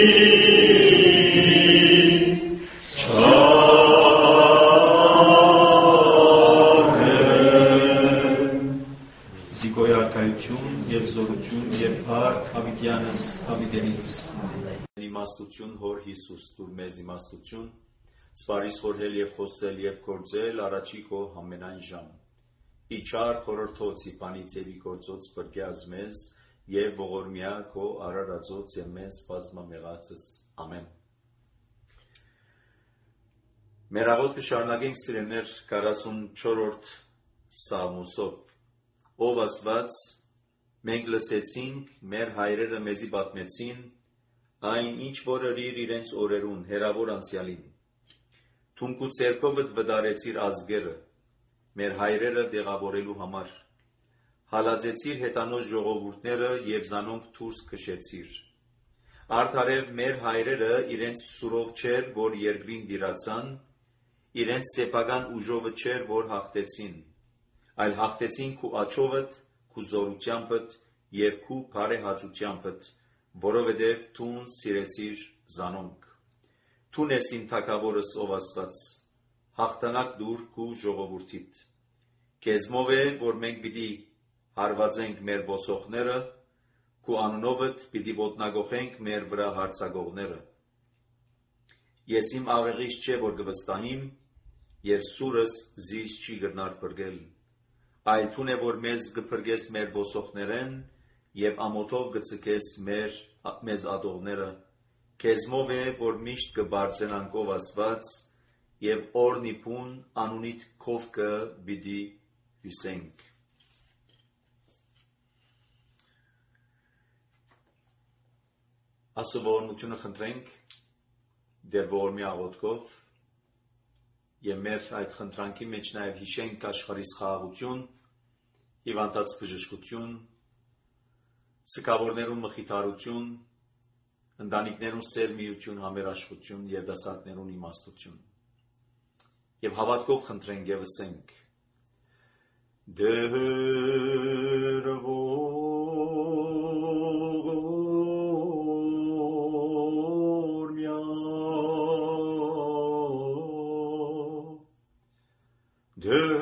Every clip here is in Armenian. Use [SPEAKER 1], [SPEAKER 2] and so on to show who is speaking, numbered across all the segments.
[SPEAKER 1] Զիգոյարքայություն և զորություն և փառք Հավիտյանս Հավիտենից։
[SPEAKER 2] Իմաստություն Հոր Հիսուս, դուր մեզ իմաստություն, սպարիս խորհել և խոսել և գործել առաջի քո ամենայն ժամ։ Իչար խորհրդոցի պանիցևի գործոց բրգյազ մեզ և ողորմյա քո արարածոց և մեզ բազմամեղացս։ Ամեն։ Մեր աղոթքը շարունակենք սիրելիներ 44-րդ Սաղմոսով։ Ով Աստված, մենք լսեցինք, մեր հայրերը մեզի պատմեցին, այն ինչ որ ըրիր իրենց օրերուն, հեռավոր անցյալին։ Թունքու ցերկովդ վդարեցիր ազգերը, մեր հայրերը դեղավորելու համար։ Հալածեցիր հետանոց ժողովուրդները և զանոնք դուրս քշեցիր։ Արդարև մեր հայրերը իրենց սուրով չէր, որ երկրին դիրացան, իրենց սեփական ուժովը չէր, որ հաղթեցին, այլ հաղթեցին քու աչովդ, քու զորությանբդ և քու բարեհաճությանբդ, որովհետև թուն սիրեցիր զանոնք։ Թուն ես իմ թագավորս ով Աստված, հաղթանակ դուր քու ժողովուրդիդ։ Քեզմով է, որ մենք պիտի հարվածենք մեր ոսողները, քու անունովդ պիտի ոտնագողենք մեր վրա հարձակողները։ Ես իմ աղեղից չէ, որ կվստահիմ, և սուրս զիս չի գրնար բրգել, այլ թուն է, որ մեզ կփրկես մեր ոսողներեն և ամոթով կցկես մեզ ատողները, քեզմով է, որ միշտ կբարձենանք ով Աստված և օրնիփուն անունիդ քովկը պիտի հյուսենք։ Աստծո ողորմությունը խնդրենք դեր ողորմի աղոթքով և մեր այդ խնդրանքի մեջ նաև հիշենք աշխարհի խաղաղություն, հիվանդած բժշկություն, սգավորներուն մխիթարություն, ընտանիքներուն սերմիություն, համերաշխություն և դասատներուն իմաստություն։ Եվ հավատքով խնդրենք և ասենք. Դեր ողորմյա, դեր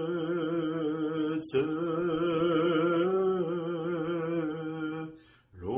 [SPEAKER 3] Lo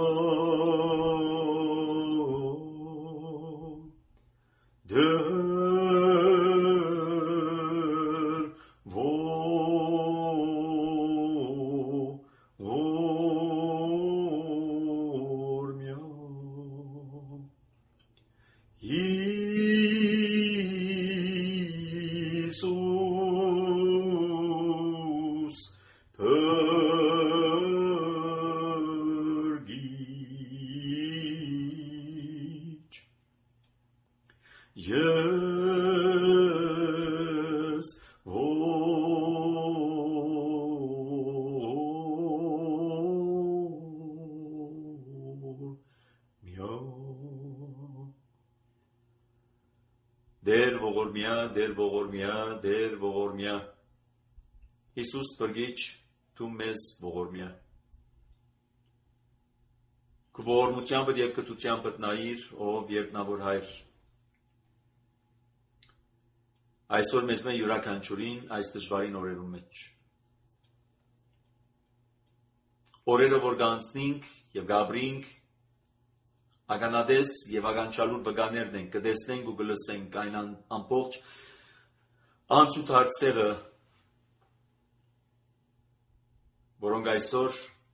[SPEAKER 2] Դեր ողորմյա, դեր ողորմյա, դեր ողորմյա, Հիսուս բրգիչ, դու մեզ ողորմյա, քո ողորմությամբ և կտությամբ նայիր, ով երկնավոր Հայր, այսօր մեզ մե յուրաքանչյուրին այս դժվարին օրերում մեջ, օրերը որ գանցնենք և գաբրինք, ագանադես և ագանչալուր վգաներն ենք, կդեսնենք ու գլսենք այն ամբողջ անցուտ հարցերը, որոնք այսօր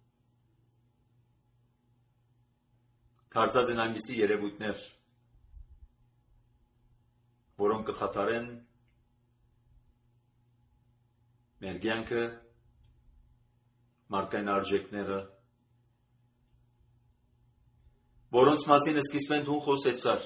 [SPEAKER 2] դարձած են այնպիսի երևույթներ, որոնք կխաթարեն մեր կյանքը, մարդկային արժեքները, որոնց մասին սկիզբեն դու խոսեցար,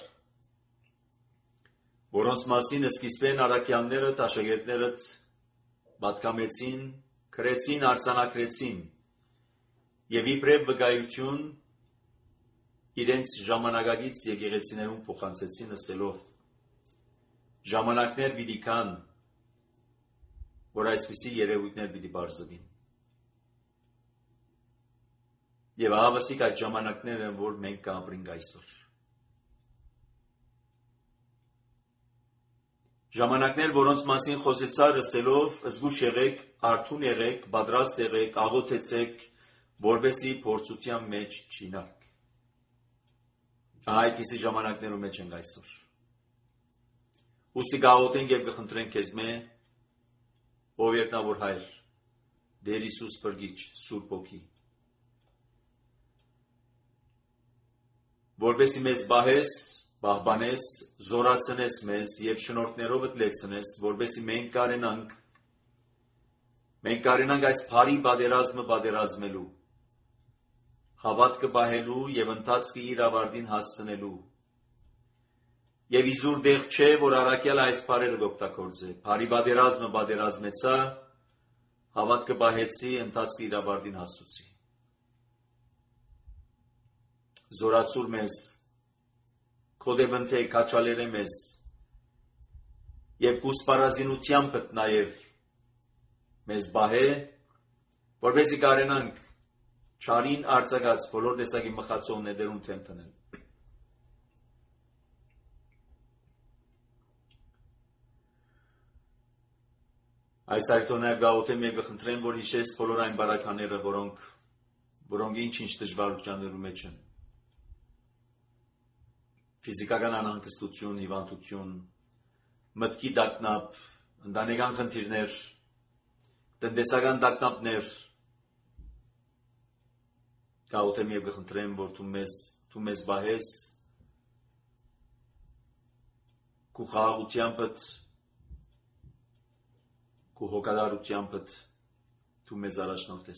[SPEAKER 2] որոնց մասին սկիզբեն առաքյալներդ, աշակերտներդ պատկամեցին, քրեցին, արձանագրեցին և իբրև վկայություն իրենց ժամանակակից եկեղեցիներում փոխանցեցին ասելով ժամանակներ պիտի կան, որ այսպիսի երևույթներ պիտի բարձվին։ Եվ ահավասիկ այդ ժամանակները, որ մենք կապրենք այսօր։ Ժամանակներ, որոնց մասին խոսեցար ասելով, զգուշ եղեք, արթուն եղեք, պատրաստ եղեք, աղոթեցեք, որպեսզի փորձության մեջ չինարք։ Այդպիսի ժամանակներում մեջ ենք այսօր։ Ուստի գաղութենք և կխնդրենք քեզ մե, ով երկնավոր Հայր, Տեր Հիսուս բրգիչ, Սուրբ Հոգի, որպեսզի մեզ պահես, պահպանես, զորացնես մեզ և շնորհներովդ լեցնես, որպեսզի մենք կարենանք այս բարի պատերազմը պատերազմելու, հավատքը պահելու և ընթացքը իր ավարտին հասցնելու։ Եվ իզուր դեղ չէ, որ առաքյալը այս բառերը կօգտագործի։ Բարի պատերազմը պատերազմեցա, հավատքը պահեցի, ընթացքը իր ավարտին հասցուցի։ Զորացուր մեզ, քոդեբնթե քաչալերը մեզ և կուսպարազինությամբ նաև մեզ պահե, որպեսզի կարենանք չարին արձակած բոլոր տեսակի մխացող նետերում թեմ տնել։ Այս այրտոնայր գաղութեմ և կխնդրեմ, որ հիշես բոլոր այն բարակաները, որոնք ինչ-ինչ դժվարությաններում մեջ են։ Ֆիզիկական անհանգստություն, հիվանդություն, մտքի տագնապ, ընտանեկան խնդիրներ, տնտեսական տագնապներ, գաղութեմ և կխնդրեմ, որ դու մեզ պահես քո խաղաղությանդ, քո հոգատարությանդ դու մեզ առաջնորդես։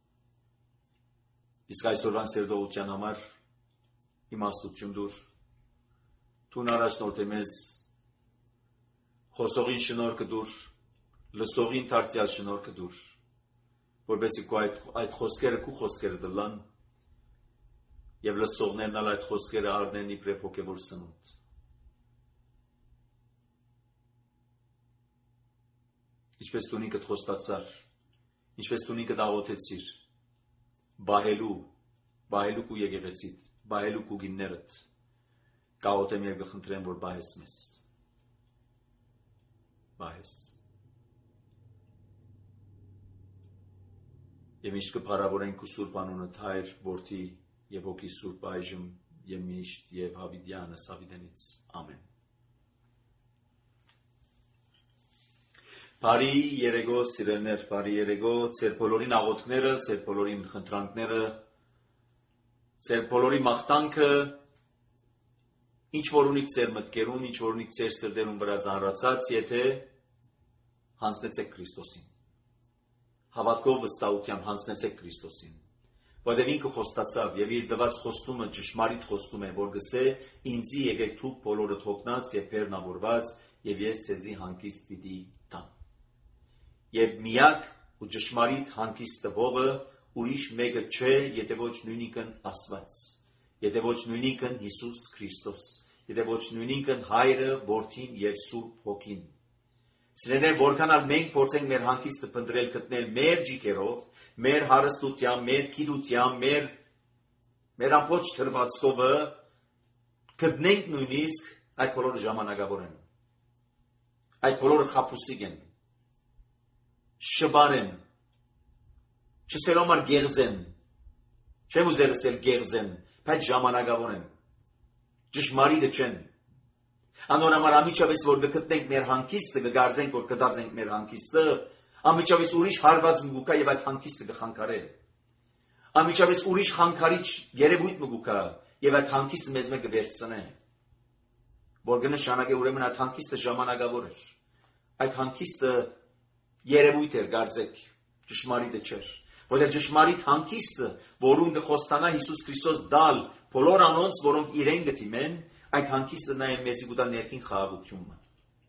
[SPEAKER 2] Իսկ այսօրվան սերտողության համար իմաստություն դուր, դու առաջնորդ մեզ խոսողին շնորհքը դուր, լսողին դարձյալ շնորհքը դուր, որպեսզի այդ խոսքերը քո խոսքերը դլան և լսողներն ալ այդ խոսքերը առնեն իբրև հոգևոր սնունդ։ Ինչպես դու ինքդ խոստացար, ինչպես դու ինքդ աղոթեցիր, բահելու քո եկեղեցիդ, բահելու քո գիններդ, գաղութեմ և կխնդրեմ, որ բահես մեզ։ Բահես։ Եվ ինչ կփառավորենք քո սուրբ անունդ, Հայր, Որդի եւ Հոգի Սուրբ այժմ եւ միշտ եւ հավիտյանս հավիտենից ամեն։ Բարի երեգո սիրելներ, բարի երեգո, ձեր բոլորին աղոթքները, ձեր բոլորին խնդրանքները, ձեր բոլորի մաղթանքը, ինչ որ ունիք ձեր մտքերում, ինչ որ ունիք ձեր սրտերում վրա ծանրացած, եթե հանձնեցեք Քրիստոսին։ Հավատքով վստահությամբ հանձնեցեք Քրիստոսին։ Որտեղ ինքը խոստացավ եւ իր դված խոստումը ճշմարիտ խոստում է, որ գսե ինձի եկեք դուք բոլորդ հոգնած եւ բեռնավորված եւ ես ցեզի հանգիստ պիտի տամ։ Եվ միակ ու ճշմարիտ հանգիստ տվողը ուրիշ մեկը չէ, եթե ոչ նույնիկն Աստված, եթե ոչ նույնիկն Հիսուս Քրիստոս, եթե ոչ նույնիկն Հայրը, Որդին եւ Սուրբ Հոգին։ Սիրելիներ, որքանալ մենք փորձենք մեր հանգիստը փնտրել գտնել մեր ջիքերով, մեր հարստությամբ, մեր գիտությամբ, մեր ամբողջ թրվածքովը, գտնենք նույնիսկ այդ բոլորը ժամանակավոր են։ Այդ բոլորը խաբուսիկ են։ Շբար են, չսել համար գեղձ են, չեմ ուզել ասել գեղձ են, բայց ժամանակավոր են, ճշմարիտը չեն, անոնհամար ամիջավես որ գտնենք մեր հանգիստը, գգարձենք որ կդարձենք մեր հանգիստը, ամիջավես ուրիշ հարված մգուկա և այդ հանգիստը գխանքարել, ամիջավես ուրիշ խանքարիչ երևույթ մգուկա և այդ հանգիստը մեզ մեկ գվերցնե, որ գնշանակ է ուրեմն այդ հանգիստը ժամանակավոր էր, այդ հանգիստը երևույթ էր գարձեք, ճշմարիտը չէր, որտեղ ճշմարիտ հանգիստը, որում կխոստանա Հիսուս Քրիստոս դալ բոլոր անոնց, որոնք իրեն գտիմեն, այդ հանգիստը նաև մեզի գուտա ներքին խաղաղությունը։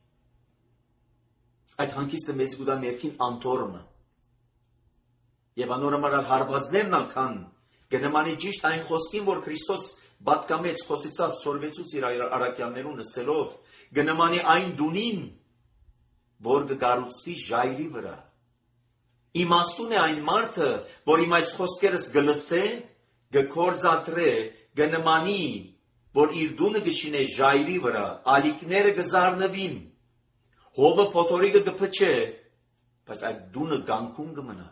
[SPEAKER 2] Այդ հանգիստը մեզի գուտա ներքին անտորմը։ Եվ անորոմար հարվածներն ալքան գնմանի ճիշտ այն խոսքին, որ Քրիստոս բատկամեց, խոսիցավ, սորվեցուց իր առակյաններուն ասելով, գնմանի այն դունին, որ կգառուցվի ժայռի վրա։ Իմաստուն է այն մարդը, որ իմ այս խոսքերս գլսե, գկործատրե, գնմանի, որ իր դունը գշինե ժայռի վրա, ալիքները գզարնվին, հովը փոթորիկը գփչե, բայց այդ դունը գանքում կմնա։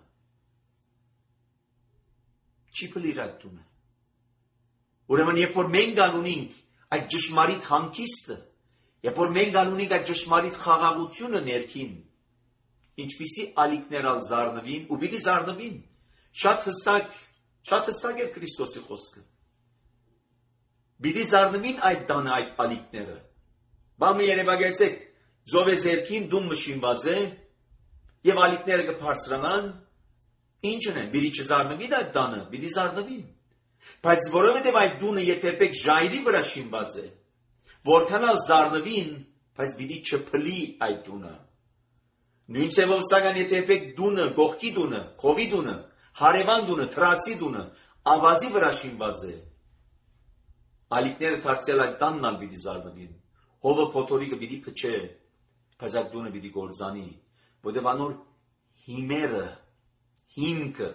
[SPEAKER 2] Չի փլիր այդ դունը։ Ուրեմն երբ որ մենք անունենք այդ ճշմարիտ հանգիստը, երբ որ մենք անունենք այդ ճշմարիտ խաղաղությունը ներքին, ինչպիսի ալիքներ ալ զարնվին, ու պիտի զարնվին, շատ հստակ է Քրիստոսի խոսքը։ Պիտի զարնվին այդ տանը այդ ալիքները։ Բամը երևակայեցեք, ձով է ձերքին դում մշինված է, և ալիքները կբարձրանան, ինչն են, պիտի չզարնվին այդ տանը, պիտի զարնվին։ Բայց որովհետև այդ դունը եթերպեք ժայռի վրա շինված է, որքանալ զարնվին, բայց պիտի չփլի այդ դունը։ Նույն ծևով սակայն եթերպեք դունը, գողքի դունը, խովի դունը, հարևան դունը, թրացի դունը, ավազի վրա շինված է, ալիքները դարձյալ այդ տանն ալ պիտի զարնվին, հովը փոթորիկը պիտի փչե, բայց այդ դունը պիտի գործանի, որտև անոր հիմերը, հիմքը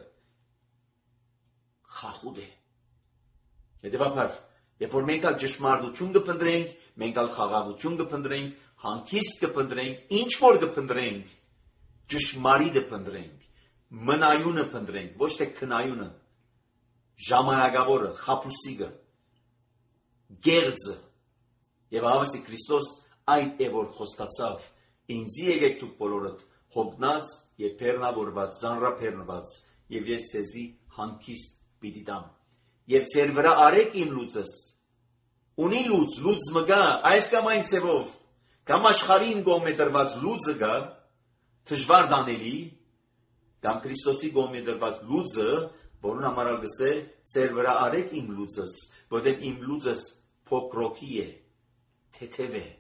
[SPEAKER 2] խախուդ է։ Հետևաբար, երբ որ մենք ալ ճշմարտություն կփնտրենք, մենք ալ խաղաղություն կփնտրենք, հանգիստ կփնտրենք, ինչ որ կփնտրենք, ճշմարիտը փնտրենք, մնայունը փնտրենք, ոչ թե քնայունը, ժամանակավորը, խաբուսիկը, գեղձը, եւ հավասի Քրիստոս այդ է որ խոստացավ, ինձի եկեք դուք բոլորդ հոգնած եւ բեռնավորված, զանրաբեռնված, եւ ես ցեզի հանգիստ պիտի տամ։ Եվ ձեր վրա արեք իմ լուծս, ունի լուծ մգա, այս կամ այն ծևով, կամ աշխարհին գոմե դրված լուծը գա, դժվար դանելի, կամ Քրիստոսի գոմե դրված լուծը, որուն համար գսե, ձեր վրա արեք իմ լուծս, որտեղ իմ լուծս փոքրոքի է, թեթև է։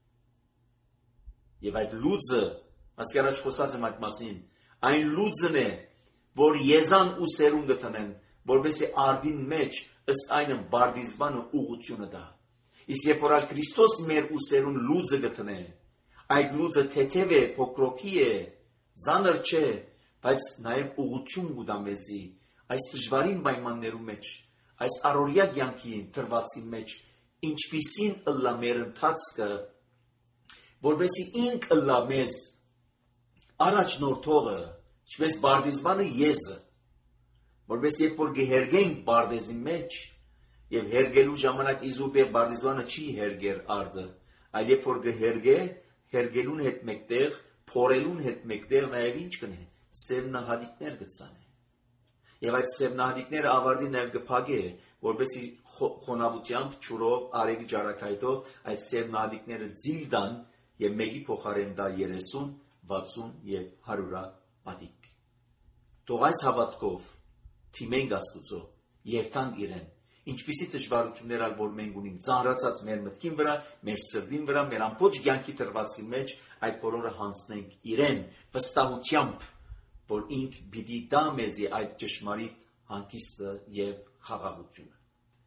[SPEAKER 2] Եվ այդ լուծը, ասկի առաջ խոսած եմ այդ մասին, այն լուծն է, որ եզան ու սերուն գտնեն, որպեսզի արդին մեջ ըստ այնը բարդիզմանը ուղղությունը դա։ Իսկ երբ որ Քրիստոս մեր ուսերուն լուծը գտնե, այդ լուծը թեթև է, փոքրոքի է, ծանր չէ, բայց նաև ուղղություն կուտա մեզի, այս դժվարին պայմաններում մեջ, այս առօրյա կյանքի դրվածի մեջ, ինչպիսին ըլլա մեր ընթացքը, որպեսզի ինք ըլլա մեզ առաջնորդողը, ինչպես բարդիզմանը եզը, որպես երբ որ գհերգենք բարդեզի մեջ, եւ հերգելու ժամանակ իզուպեր բարդիզվանը չի հերգեր արդը, այլ երբ որ գհերգե, հերգելուն հետ մեկտեղ, փորելուն հետ մեկտեղ նաեւ ինչ կնե, սերմնահատիկներ գծանե։ Եվ այդ սերմնահատիկները ավարտի նաեւ գփագե, որպեսի խոնավությամբ, ջուրով, արևի ջարակայտով այդ սերմնահատիկները ձիլ դան եւ մեկի փոխարեն դա 30, 60 եւ 100 մատիկ։ Թող այս հավատքով թիմենք Աստուծո, երթանք իրեն, ինչպիսի դժվարություններ ալ որ մենք ունենք ծանրացած մեր մտքին վրա, մեր սրտին վրա, մեր ամբողջ կյանքի դրվածի մեջ այդ բոլորը հանձնենք իրեն վստահությամբ, որ ինք պիտի տա մեզի այդ ճշմարիտ հանգիստը եւ խաղաղությունը։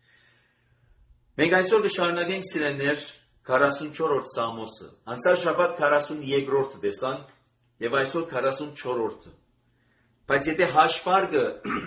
[SPEAKER 2] Մենք այսօր կշարունակենք սիրելիներ 44-րդ Սամոսը։ Անցյալ շաբաթ 42-րդը տեսանք եւ այսօր 44-րդը։ Բայց եթե հաշվարկը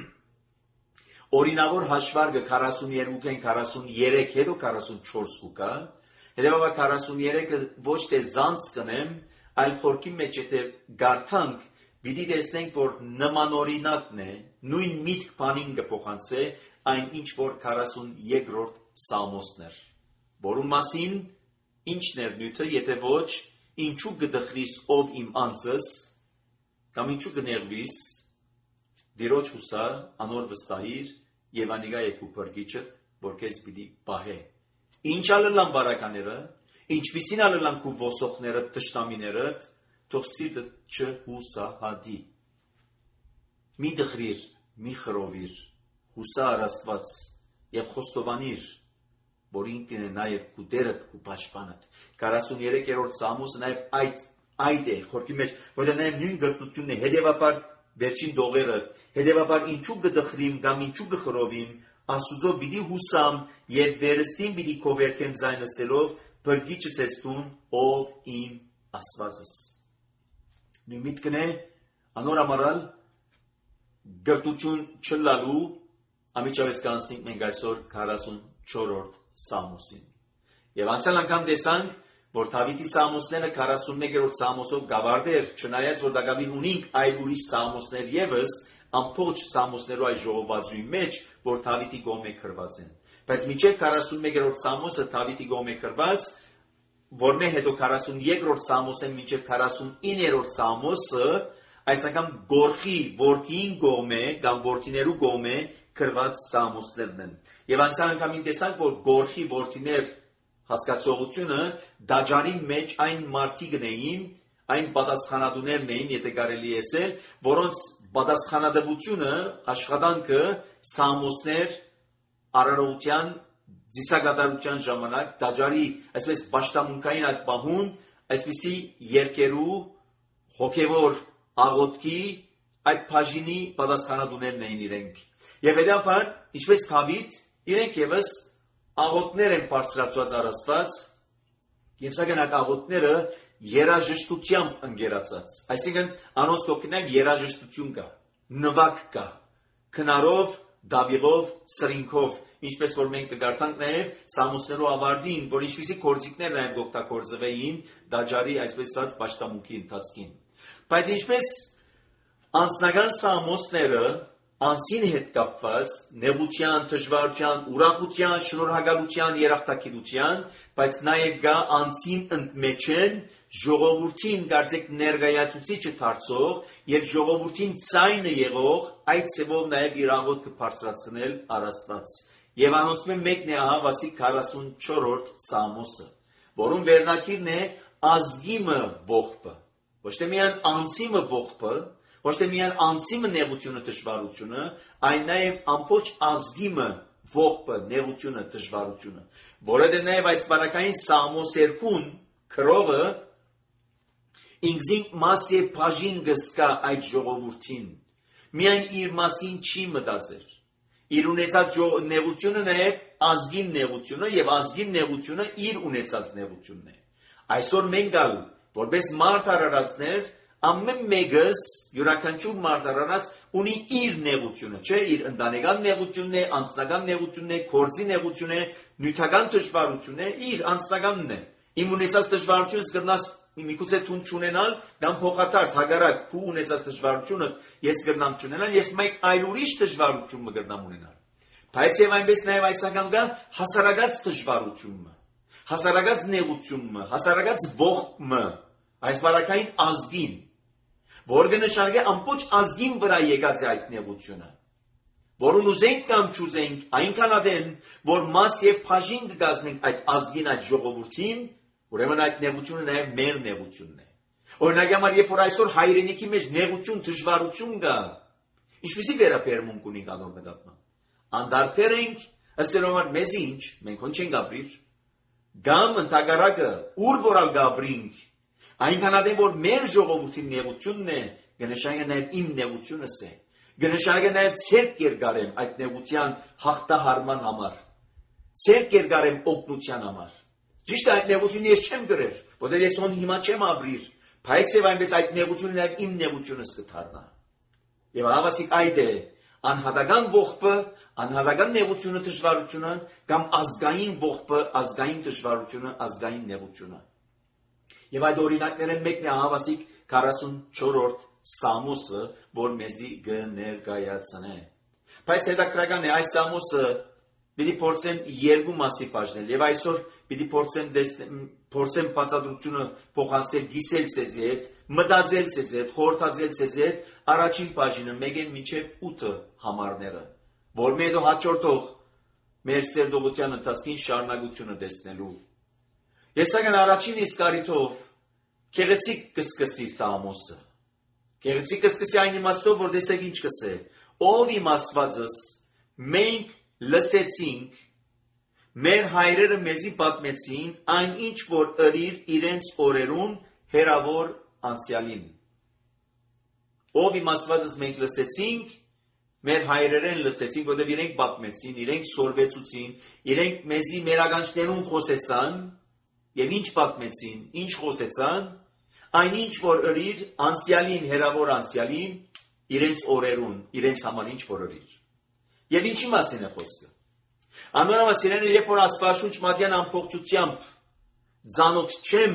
[SPEAKER 2] օրինավոր հաշվարկը 42-ին 43 հետո 44 կա, հետեւաբար 43-ը ոչ թե զանց կնեմ, այլ խորքի մեջ եթե գարթանք, պիտի տեսնենք, որ նմանօրինակն է, նույն միտք բանին կփոխանցե այն ինչ որ 43-րդ Սամոսներ, որում մասին ինչն էր նյութը, եթե ոչ ինչու կդխրիս ով իմ անձս, կամ ինչու կներվիս, դիրոջ հուսա, անոր վստահիր, եւ անիգա եկու բրգիչը, որ քեզ պիտի պահե։ Ինչ ալլան բարակաները, ինչպիսին ալլան քու ոսոխները, տշտամիները, թող սիրտը չհուսահատի։ Մի դխրիր, մի խրովիր, հուսա Աստված եւ խոստովանիր, որ ինքն է նաեւ քու դերդ, քու պաշտպանդ։ 43-րդ Սամոսը նաեւ այդ է, խորքի մեջ, որը նաեւ նույն գրտությունն է, հետեւաբար վերջին դողերը, հետևաբար ինչու կդխրիմ կամ ինչու կխրովիմ, Աստուծո պիտի հուսամ եւ վերստին պիտի կովերքեմ զայնսելով, բրգիչս ես տուն, ով իմ Աստվածս։ Նույն միտքն է, անոր ամառալ գրտություն չլալու, ամիջավես կանցնենք մենք այսօր 44-րդ Սամոսին։ Եվ անցյալ անգամ տեսանք, որ Դավիթի Սամոսները 41-րդ Սամոսով գավարդեր, չնայած որ դակավին ունենք այլ ուրիշ Սամոսներ եւս, ամբողջ Սամոսներու այս ժողովածուի մեջ, որ Դավիթի գոմե քրված են։ Բայց մինչև 41-րդ Սամոսը Դավիթի գոմե քրված, որն է հետո 43-րդ Սամոսեն մինչև 49-րդ Սամոսը, այս անգամ գորխի որդին գոմե կամ որդիներու գոմե քրված Սամոսներն են։ Եվ անցյալ անգամին տեսանք, որ գորխի որդիներ հասկացողությունը դաջարի մեջ այն մարդիկն էին, այն պատասխանատուներն էին, եթե կարելի է ասել, որոնց պատասխանատվությունը, աշխատանքը Սամոսներ արարողության, ծիսակատարության ժամանակ դաջարի, այսպես պաշտամունքային այդ պահուն, այսպիսի երկերու հոգևոր աղոթքի այդ բաժինի պատասխանատուներն էին իրենք։ Եվ հետապար, ինչպես Դավիթ, իրենք եւս աղոթներ են բարձրացված առաստված, եւ սակայն այդ աղոթները երաժշտությամբ ընկերացած։ Այսինքն անոնց կողքին երաժշտություն կա, նվագ կա, քնարով, դավիղով, սրինքով, ինչպես որ մենք կգարտանք նաեւ Սամոսներու ավարտին, որ ինչպիսի կորձիկներ նաեւ օգտագործվեին դաջարի այսպես ասած պաշտամունքի ընթացքին։ Բայց ինչպես անձնական Սամոսները անձին հետ կապված նեղության, դժվարության, ուրախության, շնորհակալության, երախտագիտության, բայց նաև գա անձին ընդմեջեն ժողովրդին կարծեք ներկայացուցիչը դարձող եւ ժողովրդին ցայնը եղող այդ ծևով նաև իր աղոթքը բարձրացնել առաստված։ Եվ անոնց մեկն է ահա վասի 44-րդ Սամոսը, որում վերնակիրն է ազգիմը ողբը, ոչ թե միայն անձիմը ողբը, ոչ թե միայն անձիմը նեղությունը դժվարությունը, այլ նաև ամբողջ ազգիմը ողբը նեղությունը դժվարությունը, որը նաև այս բարակային Սամոս 2-ն քրովը ինքզին մասի բաժին գսկա այդ ժողովրդին, միայն իր մասին չի մտածել, իր ունեցած նեղությունը նաև ազգին նեղությունը եւ ազգին նեղությունը իր ունեցած նեղությունն է։ Այսօր մենք գալ, որպես մարդ արարածներ, ամեն մեկս յուրաքանչյուր մարդ արարած ունի իր նեղությունը, չէ, իր ընտանեկան նեղությունն է, անձնական նեղությունն է, կորձի նեղությունն է, նյութական դժվարությունն է, իր անձնականն է։ Իմ ունեցած դժվարությունս կրնաս միգուցե թուն չունենալ, կամ փոխադարձ հագարակ քու ունեցած դժվարությունը ես կգնամ չունենալ, ես մեկ այլ ուրիշ դժվարություն կգնամ ունենալ։ Բայց եւ այնպես նաեւ այս անգամ կա հասարակած դժվարությունը, հասարակած նեղությունը, հասարակած ողբը, այս բարակային ազգին, որ կնշանակե ամբողջ ազգին վրա եկած է այդ նեղությունը, որուն ուզենք կամ չուզենք, այնքան ադեն, որ մաս եւ բաժին կգազմենք այդ ազգին, այդ ժողովրդին, ուրեմն այդ նեղությունը նաեւ մեր նեղությունն է։ Օրինակ համար, երբ որ այսօր հայրենիքի մեջ նեղություն, դժվարություն կա, ինչպիսի վերաբերմունք ունենք անոր նկատմամբ։ Անդարբեր ենք, ասելով մեզ ինչ, մենք ոնց չենք ապրիր, կամ ընդհակառակը, ուր որալ գաբրինք, այնքան ադեն, որ մեր ժողովրդի նեղությունն է, կնշանակե նաեւ իմ նեղությունս է, կնշանակե նաեւ ցերկ կերգարեմ այդ նեղության հաղթահարման համար, ցերկ կերգարեմ օգնության համար։ Ճիշտ է, այդ նեղությունը ես չեմ գրել, որտեղ ես ոնց հիմա չեմ ապրիր, բայց եւ այնպես այդ նեղությունը նաեւ իմ նեղությունս կդառնա։ Եվ հավասիկ այդ է անհատական ողբը, անհատական նեղությունը, դժվարությունը կամ ազգային ողբը, ազգային դժվարությունը, ազգային նեղությունը։ Եվ այդ օրինակներն մեկն է հավասիկ 44-րդ Սամոսը, որ մեզի կներկայացնե։ Բայց հետաքրքրական է այս Սամոսը պիտի փորձեմ երկու մասի բաժնել եւ այսօր պիտի փորձեմ բացատրությունը փոխանցել գիսել ցեզի հետ, մտածել ցեզի հետ, խորհրդածել ցեզի հետ առաջին բաժինը 1-ին մինչև 8 համարները, որ մեր հաջորդող մեր սերտողության ընթացքին շարունակությունը տեսնելու։ Ես անգամ առաջին իսկ առիթով գեղեցիկ կսկսի Սամոսը։ Գեղեցիկ կսկսի այն իմաստով, որ տեսեք ինչ կսե։ Ով իմ Աստվածս մենք լսեցինք, մեր հայրերը մեզի պատմեցին այն ինչ որ ըրիր իրենց օրերուն հերավոր անցյալին։ Ով իմ Աստվածս մենք լսեցինք, մեր հայրերեն լսեցինք, որտեղ իրենք պատմեցին, իրենք սորվեցուցին, իրենք մեզի մեր ականջներուն խոսեցան, եւ ինչ պատմեցին, ինչ խոսեցան, այնինչ որ ըրիր անցյալին, հերավոր անցյալին, իրենց օրերուն, իրենց համար ինչ որ ըրիր։ Եվ ինչի մասին է խոսքը։ Անորամասիրեն երբ որ Աստվածաշունչ մատյան ամբողջությամբ ծանոթ չեմ,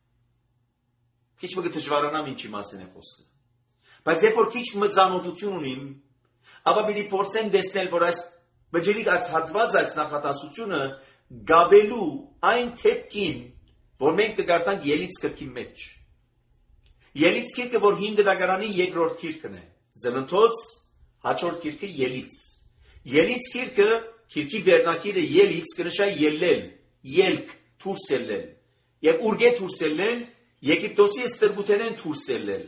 [SPEAKER 2] քիչ մը դժվարանամ ինչի մասին է խոսքը։ Բայց երբ որ քիչ մը ծանոթություն ունիմ, ապա պիտի փորձեմ տեսնել, որ այս բջջիկ այս հատված այս նախատասությունը գաբելու այն թեփքին, որ մենք կգարտանք Ելից գրքի մեջ։ Ելից գիրքը, որ 5 դագարանի երկրորդ գիրքն է, Ծննդոց հաջորդ գիրքը Ելից։ Ելից գիրքը, գիրքի վերնակիրը Ելից կնշա ելել, ելք, դուրս ելնել։ Եվ ուրգե դուրս ելնել, Եգիպտոսի ստրբութենեն դուրս ելնել։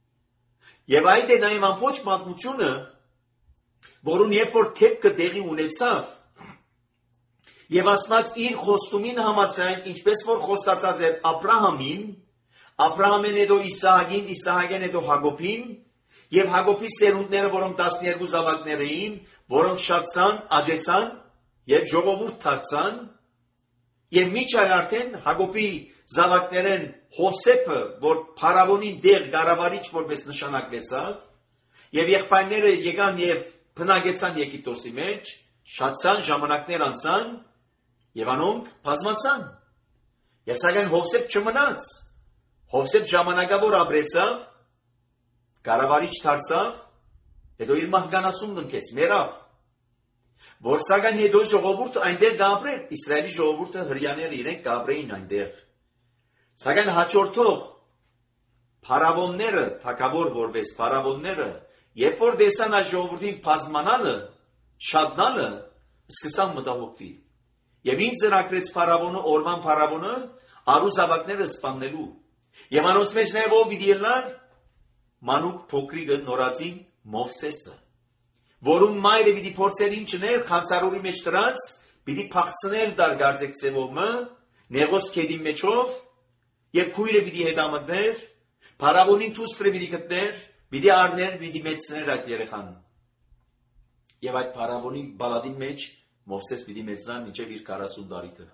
[SPEAKER 2] Եվ այդ է նայում ամբողջ պատմությունը, որուն երբ որ թեփքը տեղի ունեցավ, եւ Աստված իր խոստումին համաձայն, ինչպես որ խոստացած էր Աբրահամին, Աբրահամեն հետո Իսահակին, Իսահակեն հետո Հակոբին, եւ Հակոբի սերունդները, որոնք 12 զավակներ էին, որոնք շատցան, աճեցան եւ ժողովուրդ դարձան, եւ միջալ արդեն Հակոբի զավակներեն Հովսեփը, որ Փարավոնի դեր գարավարիչ որպես նշանակվեցավ, եւ եղբայրները եկան եւ բնակեցան Եգիպտոսի մեջ, շատցան, ժամանակներ անցան, եւ անոնք բազմացան։ Եվ սակայն Հովսեփ չմնաց։ Հովսեփ ժամանակավոր ապրեցավ, գարավարիչ դարձավ, հետո իր մահկանացուն ընկեց, մեռավ։ Որ սակայն հետո ժողովուրդը այնտեղ գաբրեր, Իսրայելի ժողովուրդը հրյաները իրենք գաբրեին այնտեղ։ Սակայն հաջորդող փարավոնները, թագավոր որպես փարավոնները, երբ որ տեսան այս ժողովրդին բազմանալը, շատնալը, սկսան մտահոգվել։ Եվ ինչ ծրագրեց փարավոնը, օրվան փարավոնը, արու զավակները սպաննելու։ Եվ անոնց մեջ նաև ով պիտի ելնար, մանուկ փոքրիկը նորածին Մովսեսը, որում մայրը պիտի փորձեր ինչներ խանցարուրի մեջ դրած, պիտի փախցնել դար գարձեք ծևոմը, նեղոս քեդի մեջով, եւ քույրը պիտի հետամտներ, փարավոնին դուստրը պիտի գտներ, պիտի առներ, պիտի մեծներ այդ երեխան։ Եվ այդ փարավոնի բալադի մեջ Մովսես պիտի մեծնար մինչև իր 40 տարիքը։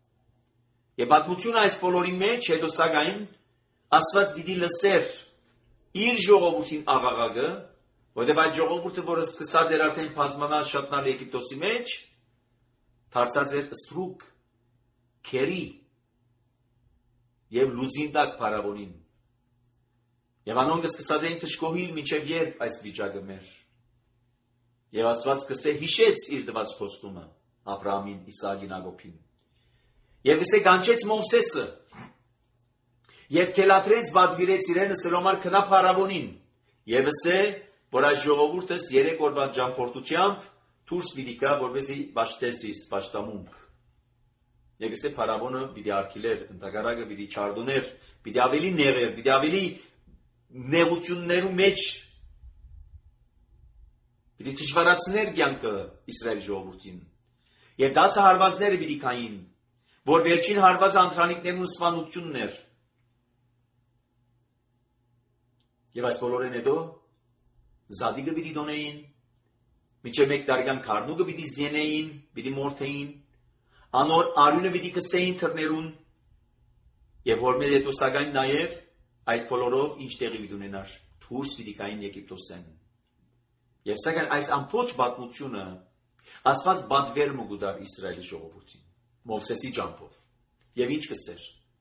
[SPEAKER 2] Եվ պատմությունը այս բոլորի մեջ հետո սակայն Աստված պիտի լսեր իր ժողովրդին աղաղակը, որտեղ այդ ժողովուրդը, որը սկսած էր արդեն բազմանալ շատնալ Եգիպտոսի մեջ, դարձած էր ստրուկ, քերի։ եւ լուծին տակ փարավոնին։ Եվ անոնք սկսած էին թշկոհիլ մինչև երբ այս վիճակը մեր։ Եվ Աստված սկսե հիշեց իր տված խոստումը Աբրահամին, Իսահակին, Հակոբին։ Եվ սկսե կանչեց Մովսեսը։ Եվ թելադրեց բադվիրեց իրենը սրոմար քնա փարավոնին։ Եվ ասե, որ այս ժողովուրդս 3 օրվա ճամփորդությամբ դուրս պիտի գա, որպեսզի պաշտեսիս պաշտամունք։ Եվ ասե փարավոնը պիտի արգիլեր, ընդհակառակը պիտի չարդուներ, պիտի ավելի նեղեր, պիտի ավելի նեղություններու մեջ պիտի դժվարացներ կյանքը Իսրայել ժողովրդին։ Եվ 10 հարվածները պիտի կային, որ վերջին հարվածը անդրանիկներուն սպանությունն էր։ Եվ այս բոլորեն հետո Զադիկը պիտի դոնեին, մինչև 1 տարեկան քարնուկը պիտի զենեին, պիտի մորթեին, անոր արյունը պիտի կսեին թռներուն, եւ հորմեդ հետո սակայն նաեւ այդ բոլորով ինչ տեղի պիտի ունենար, դուրս պիտի գային Եգիպտոսեն։ Եվ սակայն այս ամբողջ պատմությունը Աստված բադվեր մուգուդար Իսրայելի ժողովրդին, Մովսեսի ճամփով։ Եվ ինչ կսեր։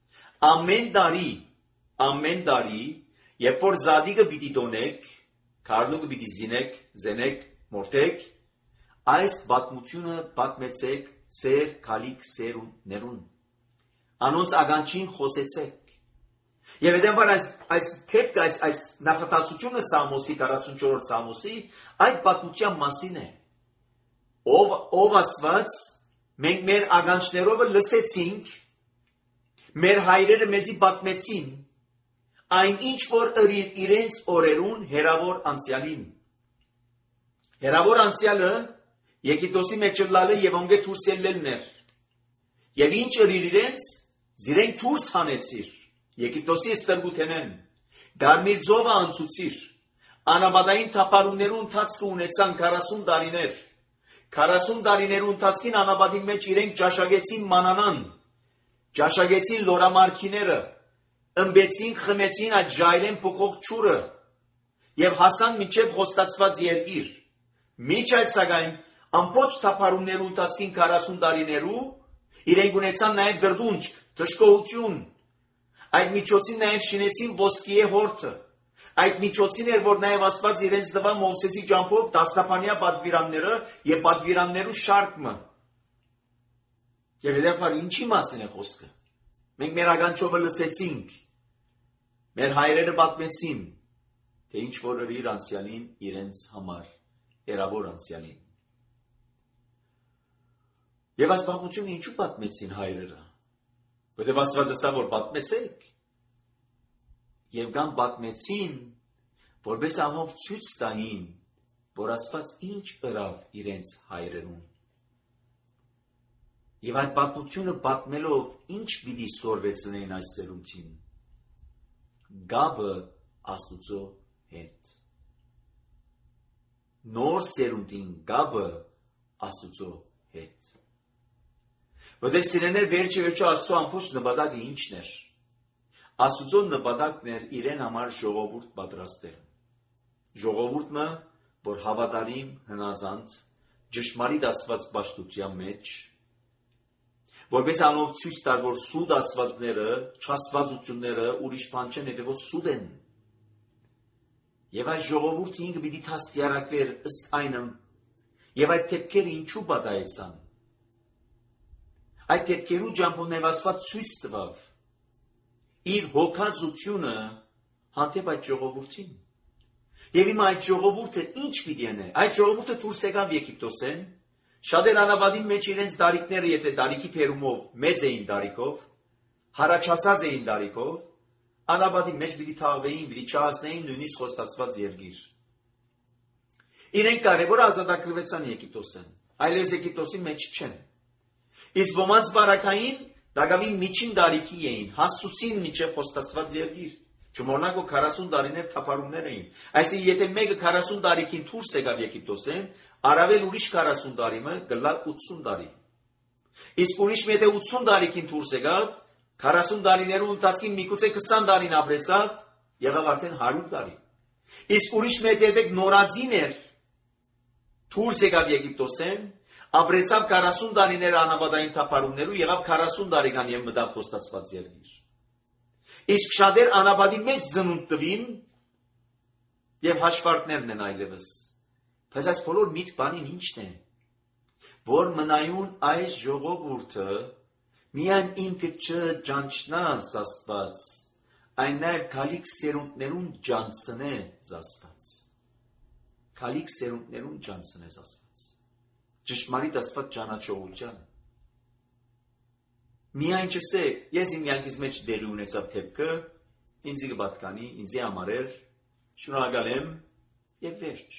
[SPEAKER 2] Ամեն տարի, երբ որ Զադիկը պիտի դոնեք, քարնուկը պիտի զենեք, մորթեք, այս պատմությունը պատմեցեք ծեր քալիք սերունդներուն։ Անոնց ագանչին խոսեցեք։ Եվ հետևաբար այս նախատասությունը Սամոսի 44-րդ Սամոսի այդ պատմության մասին է։ Ով Աստված, մենք մեր ագանչներով լսեցինք, մեր հայրերը մեզի պատմեցին, այն ինչ որ իրենց օրերուն հերավոր անցյալին։ Հերավոր անցյալը Եգիպտոսի մեջ լալը եւ ոնգե դուրս ելնելն էր։ Եվ ինչ իրենց զիրենք դուրս հանեցիր Եգիպտոսի ստրգութենեն, Գարմիր ծովը անցուցիր, անաբադային թափարումներու ընթացքը ունեցան 40 տարիներ։ 40 տարիներու ընթացքին անաբադի մեջ իրենք ճաշակեցին մանանան, ճաշակեցին լորամարքիները, ըմբեցին, խմեցին այդ ժայռեն փոխող ջուրը եւ հասան մինչեւ խոստացված երկիր։ Միջ այդ սակայն ամբողջ թափարումներու ընթացքին 40 տարիներու իրենք ունեցան նաեւ գրդունջ, թշկողություն։ Այդ միջոցին նաեւ շինեցին ոսկիե հորթը։ Այդ միջոցին էր, որ նաեւ Աստված իրենց տվա Մովսեսի ճամփով դաստապանյա պատվիրանները եւ պատվիրաններու շարքը։ Եվ հետեւաբար ինչի մասին է խոսքը։ Մենք մեր ագանչովը լսեցինք։ Մեր հայրերը պատմեցին, թե ինչ որ իր անցյալին իրենց համար, երավոր անցյալին։ Եվ այս պատմությունը ինչու պատմեցին հայրերը։ Որտեղ Աստված ասա, որ պատմեցեք։ Եվ կան պատմեցին, որպես ամով ցույց տային, որ Աստված ինչ ըրավ իրենց հայրերուն։ Եվ այդ պատմությունը պատմելով ինչ պիտի սորվեցնեին այս սերունդին։ Գաբը Աստուծո հետ։ Նոր սերունդին գաբը Աստուծո հետ։ Որտեղ սիրեներ վերջը Աստծո ամբողջ նպատակը ինչն էր։ Աստուծո նպատակն էր իրեն համար ժողովուրդ պատրաստել։ Ժողովուրդը, որ հավատարիմ, հնազանդ, ճշմարիտ Աստված պաշտության մեջ, որպես անով ցույց տար, որ սուտ աստվածները, չաստվածությունները ուրիշ բան չեն, հետևոց սուտ են։ Եվ այս ժողովուրդը ինքը պիտի թաստիարակվեր ըստ այնը, եւ այդ դեպքերը ինչու պատահեցան։ Այդ դեպքերու ջամփով Աստված ցույց տվավ իր հոգածությունը հանդեպ այդ ժողովրդին։ Եվ հիմա այդ ժողովուրդը ինչ պիտի անե։ Այդ ժողովուրդը դուրս եկավ Եգիպտոսեն, շատեր անաբադի մեջ իրենց դարիքները, եթե դարիքի փերումով մեծ էին դարիքով, հարաճացած էին դարիքով, անաբադի մեջ պիտի թաղվեին, պիտի չհասնեին նույնիսկ խոստացված երկիր։ Իրենք կարևոր ազատագրվեցան Եգիպտոսեն, այլևս Եգիպտոսի մեջ չեն։ Իսկ ոմանց բարակային դակավին միջին դարիքի էին, հասցուցին մինչև խոստացված երկիր։ Չմոռնանք, որ 40 տարիներ թափարումներ էին։ Այսինքն, եթե մեկը 40 տարիքին դուրս եկավ Եգիպտոսեն, առավել ուրիշ 40 տարիմը գլա 80 տարի։ Իսկ ուրիշ մեկը 80 տարիքին դուրս եկավ, 40 տարիներու ընթացքին միգուցե 20 տարին ապրեցավ, եղավ արդեն 100 տարի։ Իսկ ուրիշ մեկը նորածին էր, դուրս եկավ Եգիպտոսեն, ապրեցավ 40 տարիներ անաբադային թափարումներու, եղավ 40 տարեկան եւ մտավ խոստացված երկիր։ Իսկ շատեր անաբադի մեջ ծնունդ տվին եւ հաշվարկներն են այլևս։ Բայց այս բոլոր միտ բանին ինչն է, որ մնայուն այս ժողովուրդը միայն ինքը չջանչնա Աստված, այն նաև քալիք սերունդներուն ջանցնե Աստված։ Քալիք սերունդներուն ջանցնե Աստված։ Ճշմարիտ Աստված ճանաչողության։ Միայն չսե, ես իմ յանքիս մեջ դերի ունեցավ թեփքը, ինձի կպատկանի, ինձի համար էր, շնորհակալ եմ եւ վերջ։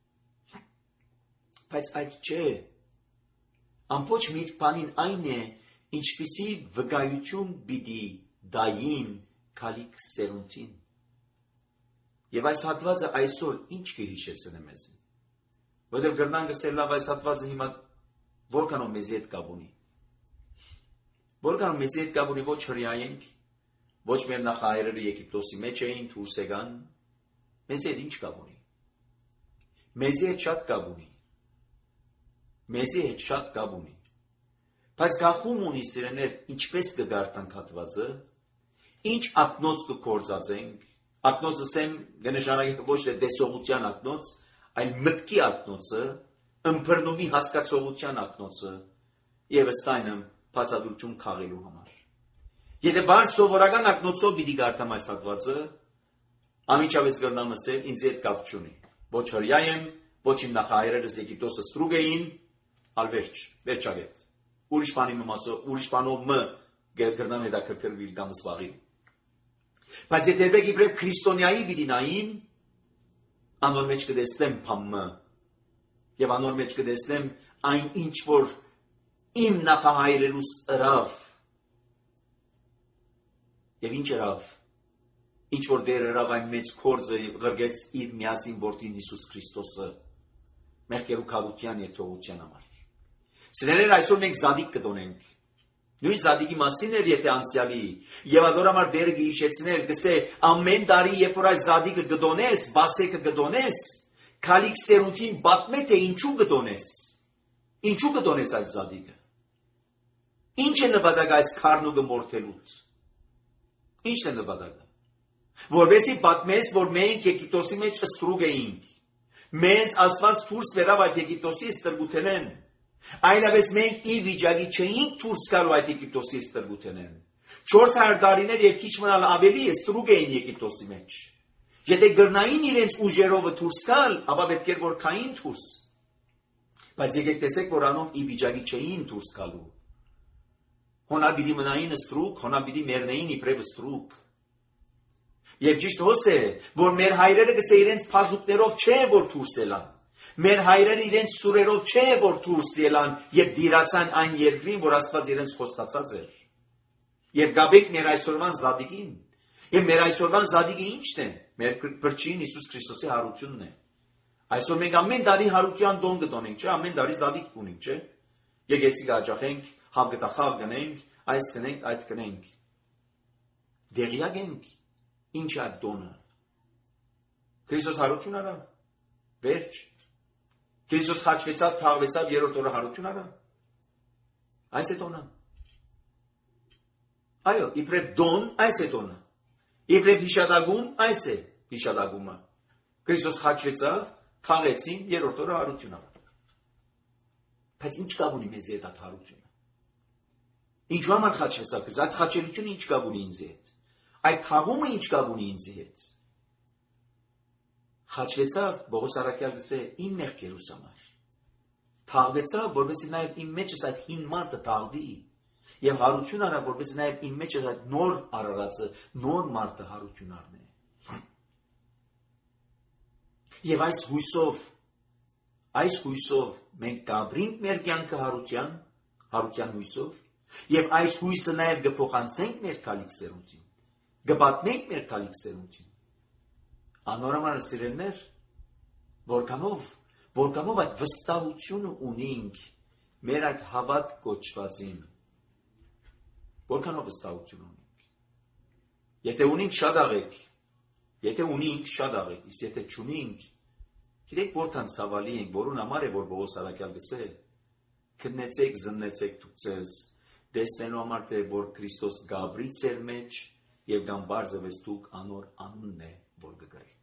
[SPEAKER 2] Բայց այդ չէ։ Ամբողջ միտ բանին այն է, ինչպիսի վկայություն պիտի դային քալիք սերունդին։ Եվ այս հատվածը այսօր ինչ կհիշեցնե մեզ։ Որտեղ գրնան գսել լավ այս հատվածը հիմա որքանով մեզի հետ կապ ունի։ Որքանով մեզի հետ կապ ունի ոչ հրյայենք, ոչ մեր նախահայրերը Եգիպտոսի մեջ էին, դուրս եկան, մեզի հետ ինչ կապ ունի։ Մեզի հետ շատ կապ ունի։ Մեզի հետ շատ կապ ունի։ Բայց գախում ունի սիրեներ, ինչպես կգարտանք հատվածը, ինչ ակնոց կգործածենք, ակնոցը սեմ կնշանակի ոչ թե տեսողության ակնոց, այլ մտքի ակնոցը, ըմբռնումի հասկացողության ակնոցը, եւ ըստ այնմ բացատրություն քաղելու համար։ Եթե բարձ սովորական ակնոցով պիտի գարտամ այս հատվածը, ամիջավես կրնամ ասել, ինձ հետ կապ չունի։ Ոչ հրյա եմ, ոչ իմ նախահայրերս Եգիպտոսը ստրուկ էին, ալվերջ, վերջագետ։ Ուրիշ բանով մը գրնամ հետաքրքրվիլ կամ զբաղի։ Բայց եթե եք իբրև քրիստոնյայի պիտի նային, անոր մեջ կտեսնեմ փամը, եւ անոր մեջ կտեսնեմ այն ինչ որ իմ նախահայրերուս ըրավ, եւ ինչ ըրավ, ինչ որ դեր ըրավ այն մեծ կորձը ղրգեց իր միածին որդին Հիսուս Քրիստոսը, մեր կերուքավության եւ թողության համար։ Սիրելիներ, այսօր մենք զադիկ կդոնենք։ Նույն զադիկի մասին էր, եթե անցյալի, եւ ադոր համար դերը գիշեցներ, դսե ամեն տարի, երբ որ այս զադիկը գդոնես, բասեկը գդոնես, քալիք սերունդին բատմե թե ինչու գդոնես։ Ինչու գդոնես այս զադիկը։ Ինչ է նպատակը այս քարնուկը մորթելուց։ Ինչ է նպատակը։ Որովհետեւ պատմես, որ մենք Եգիպտոսի մեջ ստրուկ էինք։ Մեզ ասված դուրս վերավ այդ Եգիպտոսի ստրգութենեն։ Այնպես մենք ի վիճակի չէինք դուրս գալու այդ Եգիպտոսի ստրգութենեն։ 400 տարիներ եւ քիչ մնալ ավելի ստրուկ էին Եգիպտոսի մեջ։ Եթե գրնային իրենց ուժերով դուրս գալ, ապա պետք էր որ քային դուրս։ Բայց եկեք տեսեք, որ անոնք ի վիճակի չէին դուրս գալու։ Հոնա պիտի մնային ստրուկ, հոնա պիտի մեռնեին իբրև ստրուկ։ Եվ ճիշտ հոս է, որ մեր հայրերը գսե իրենց փազուկներով չէ որ դուրս ելան։ Մեր հայրերը իրենց սուրերով չէ որ դուրս ելան եւ դիրացան այն երկրին, որ Աստված իրենց խոստացած էր։ Եվ գաբեք մեր այսօրվան զադիկին։ Եվ մեր այսօրվան զադիկը ի՞նչն է։ Մեր բրճին Հիսուս Քրիստոսի հարությունն է։ Այսօր մենք ամեն տարի հարության դոն կտոնենք, չէ՞, ամեն տարի զադիկ կունենք, չէ՞։ Եկեցի գաճախենք, հագտախավ գնենք, այս գնենք, այդ գնենք։ Դեղյակ ենք։ Ինչ է դոնը։ Քրիստոս հարություն արա։ Վերջ։ Քրիստոս խաչվեցավ, թաղվեցավ, երրորդ օրը հարություն արա։ Այս է դոնը։ Այո, իբրև դոն, այս է դոնը։ Իբրև հիշադակում, այս է հիշադակումը։ Քրիստոս խաչվեցավ, թաղեցին, երրորդ օրը հարություն արա։ Բայց ինչ կապ ունի մեզ հետ այդ հարությունը։ Ինչու համար խաչվեցավ Քրիստոս, այդ խաչելությունը ինչ կապ ունի ինձ հետ։ Այդ թաղումը ինչ կապ ունի ինձ հետ։ Խաչվեցավ, Բողոս Արաքյալ գսե իմ մեղքերուս համար։ Թաղվեցավ, որովհետեւ նաև իմ մեջս այդ հին մարդը թաղվի, եւ հարություն արա, որովհետեւ նաև իմ մեջս այդ նոր արարածը, նոր մարդը հարություն առնի։ Եվ այս հույսով մենք կաբրինք մեր կյանքը հարության հույսով, եւ այս հույսը նաև կփոխանցենք մեր քալիք սերունդին, կպատմենք մեր քալիք սերունդին։ Անորոման սիրելներ, որքանով այդ վստահությունը ունենք մեր այդ հավատ կոչվածին, որքանով վստահություն ունենք։ Եթե ունենք շատ աղեք, իսկ եթե չունենք, գիտեք որքան ցավալի ենք, որուն համար է որ Բողոս Արաքյալ գսել, քննեցեք, զննեցեք դուք ձեզ, տեսնելու համար թե որ Քրիստոս գաբրի ծեր մեջ եւ կամ բարձրվես դուք անոր անունն է որ գգրեք։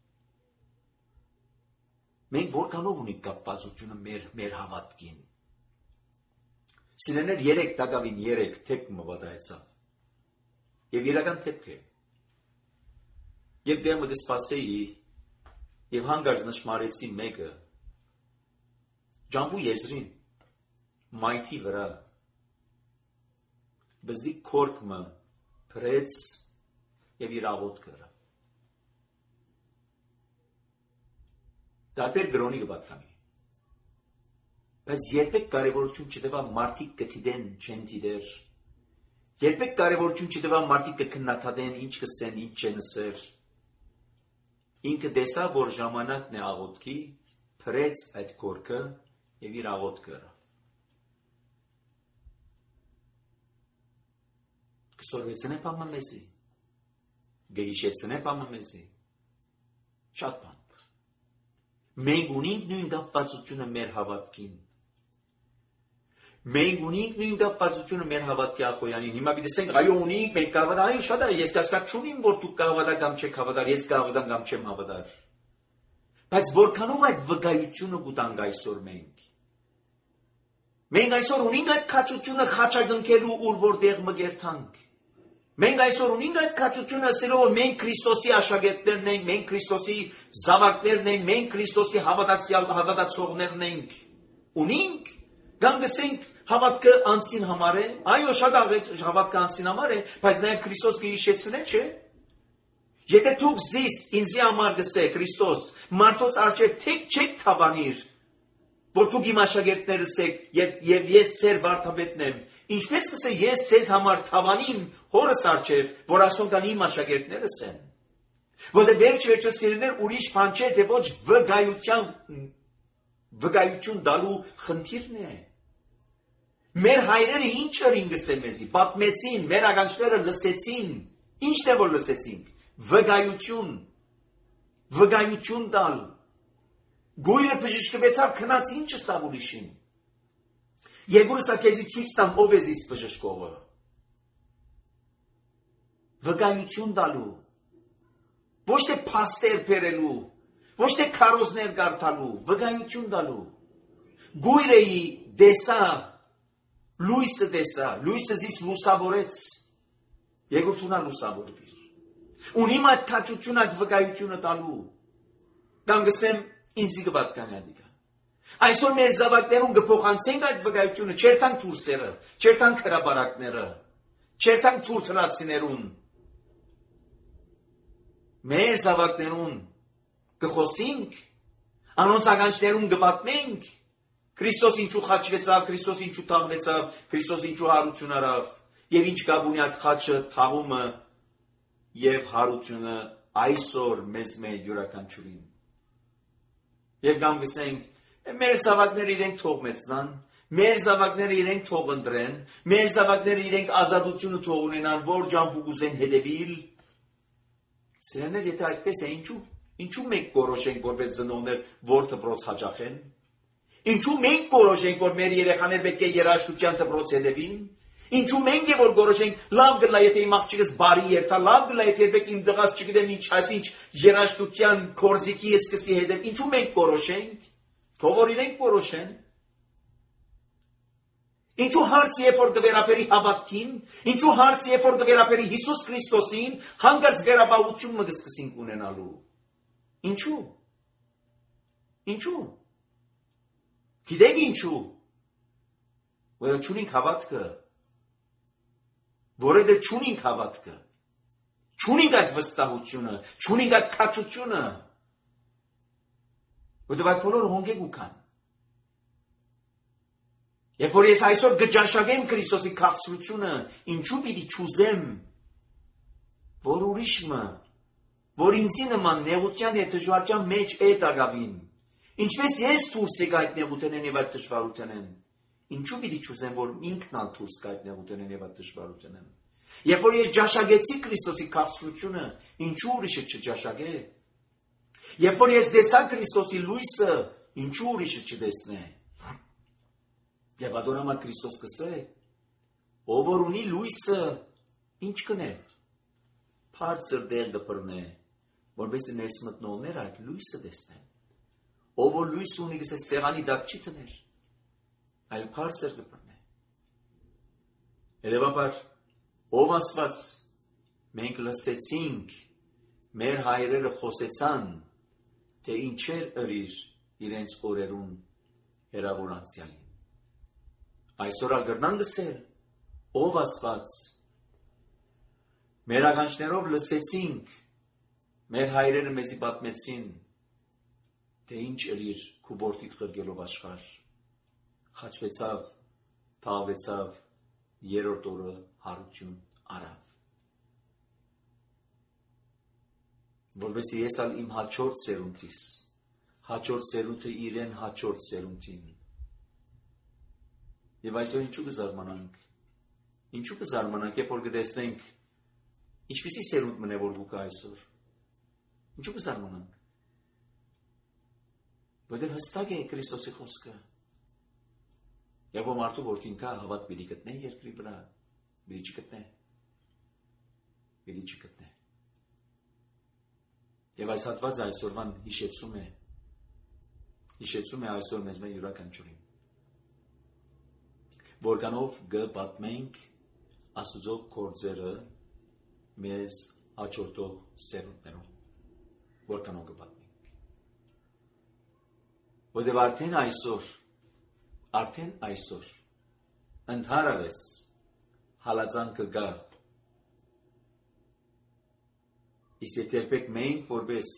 [SPEAKER 2] Մենք որքանով ունենք կապվածությունը մեր հավատքին։ Սիրեներ 3 տակավին 3 թեփ մվադայեցավ։ Եվ իրական թեփք է։ Եվ դեմը դսպասեի եւ հանգարց նշմարեցի մեկը ջամբու եզրին մայթի վրա բզդի կորկմը փրեց եւ իր աղոթքը կրա։ Դատեր գրոնի կպատկամի։ Բայց երբեք կարևորություն չտվա մարդիկ կթիդեն չեն թիդեր։ Երբեք կարևորություն չտվա մարդիկ կքննադատեն ինչ կսեն, ինչ չեն ասեր։ Ինքը տեսավ, որ ժամանակն է աղոթքի, փրեց այդ կորքը եւ իր աղոթքը կրա։ Կսորվեցնե պամը մեզի, գերիշեցնե պամը մեզի, շատ բան։ Մենք ունենք նույն կապվածությունը մեր հավատքին։ Մենք ունենք նույն կապվածությունը մեր հավատքի ախոյանին։ Հիմա գիտենք, այո ունենք, մենք կարող այո շատ է, ես կասկած չունիմ, որ դուք կհավատաք կամ չեք հավատար, ես կհավատամ կամ չեմ հավատար։ Բայց որքանով այդ վկայությունը կուտանք այսօր մենք։ Մենք այսօր ունենք այդ քաջությունը խաչագնքելու ուր որտեղ մգերթանք։ Մենք այսօր ունենք այդ քաջությունը ասելով, որ մենք Քրիստոսի աշակերտներն ենք, մենք Քրիստոսի զավակներն ենք, մենք Քրիստոսի հավատացողներն ենք։ Ունենք, կամ գսենք հավատքը անցին համար է, այո շատ հավատքը անցին համար է, բայց նաև Քրիստոս կհիշեցնե, չէ։ Եթե դուք զիս ինձի համար գսեք Քրիստոս, մարդոց արժե թեք չեք թավանիր, որ դուք իմ աշակերտներս եք եւ ես ձեր վարդապետն եմ, ինչպես կսե ես ձեզ համար թավանիմ հորս արժե, որ ասոնքան իմ աշակերտներս են։ Որտեղ վերջը սիրներ ուրիշ բան չէ, թե ոչ վկայություն դալու խնդիրն է։ Մեր հայրերը ինչ ըրին գսեն մեզի, պատմեցին, մեր ականջները լսեցին, ինչն է որ լսեցինք, վկայություն տալ։ Գույրը բժշկվեցավ քնած ինչը սավ ուրիշին։ Եգուրսա քեզի ցույց տամ ով է զիս բժշկողը։ Վկայություն տալու։ Ոչ թե փաստեր բերելու, ոչ թե քարոզներ կարդալու, վկայություն տալու։ Գույրեի դեսա լույսը տեսա, լույսը զիս լուսավորեց, Եգուրթունա լուսավորվիր։ Ունիմ այդ քաջությունը, այդ վկայությունը տալու։ Կամ գսեմ ինձի կպատկանի ադիկա։ Այսօր մեր զավակներուն կփոխանցենք այդ վկայությունը, չերթանք դուրսերը, չերթանք հրաբարակները, չերթանք թուրթրացիներուն։ Մեր զավակներուն կխոսինք, անոնց ականջներուն կպատմենք, Քրիստոս ինչու խաչվեցավ, Քրիստոս ինչու թաղվեցավ, Քրիստոս ինչու հարություն արավ, եւ ինչ կապ ունի այդ խաչը, թաղումը եւ հարությունը այսօր մեզ մեր յուրաքանչյուրին։ Եվ կամ գսենք, մեր զավակները իրենք թող մեծնան, մեր զավակները իրենք թող ընտրեն, մեր զավակները իրենք ազատությունը թող ունենան, որ ջամփու կուզեն հետևիլ։ Սրաներ եթե այդպես է, ինչու մենք կորոշենք որպես ծնողներ, որ դպրոց հաճախեն։ Ինչու մենք կորոշենք, որ մեր երեխաներ պետք է երաժշտության դպրոց հետևին։ Ինչու մենք է որ կորոշենք, լավ գլա եթե իմ աղջիկս բարի երթա, լավ գլա եթե երբեք իմ դղաս չգիտեմ ինչ այսինչ երաժշտության կորզիկի սկսի հետև, ինչու մենք կորոշենք, թող որ իրենք կորոշեն։ Ինչու հարց երբ որ կվերապերի հավատքին, ինչու հարց երբ որ կվերապերի Հիսուս Քրիստոսին, հանկարծ վերաբաղություն մը կսկսենք ունենալու։ Ինչու։ Գիտեք ինչու։ Որը չունենք հավատքը։ Որովհետև չունենք հավատքը։ Չունենք այդ վստահությունը, չունենք այդ քաջությունը։ Որովհետև այդ բոլորը հոնգեկ ուքան։ Երբ որ ես այսօր կճաշակեմ Քրիստոսի քաղցրությունը, ինչու պիտի չուզեմ, որ ուրիշը, որ ինձի նման նեղության եւ դժվարության մեջ է դագավին, ինչպես ես դուրս եկա այդ նեղութենեն եւ այդ դժվարութենեն, ինչու պիտի չուզեմ, որ ինքն ալ դուրս գա այդ նեղութենեն եւ այդ դժվարութենեն։ Երբ որ ես ճաշակեցի Քրիստոսի քաղցրությունը, ինչու ուրիշը չճաշակե։ Երբ որ ես տեսա Քրիստոսի լույսը, ինչու ուրիշը չտեսնե։ Եվ ադոնամա Քրիստոս կսե, ով որ ունի լույսը, ինչ կնե։ բարձր դեր կբռնե, որովհետեւ ներս մտնողները այդ լույսը տեսնեն։ Ով որ լույս ունի, գսե սեղանի դակ չի տներ, այլ բարձր կբռնե։ Երևաբար, ով ասված, մենք լսեցինք, մեր հայրերը խոսեցան, թե ինչեր ըրիր իրենց օրերուն հեռավոր անցյալին։ Այսօր ալգրնան գսել, ով ասված, մեր ականջներով լսեցինք, մեր հայրերը մեզի պատմեցին, թե ինչ ըրիր քու որդիդ խրգելով աշխարհ, խաչվեցավ, թաղվեցավ, երրորդ օրը հարություն արավ։ Որովհետեւ ես ալ իմ հաջորդ սերունդիս, հաջորդ սերունդը իրեն հաջորդ սերունդին։ Եվ այսօր ինչու կզարմանանք, երբ որ կտեսնենք, ինչպիսի սերունդ մնե որ գուկա այսօր, ինչու կզարմանանք, որտեղ հստակ է Քրիստոսի խոսքը, եւ որ մարդու որդին կա հավատ պիտի գտնե երկրի վրա, պիտի չգտնե։ Եվ այս հատվածը այսօրվան հիշեցում է այսօր մեզ մեր յուրաքանչյուրին, որքանով կպատմենք Աստուծո գործերը մեզ հաջորդող սերունդներուն, որքանով կպատմենք, որտեղ արդեն այսօր ընդհանրապես հալածանքը կա, իսկ երբեք մենք որպես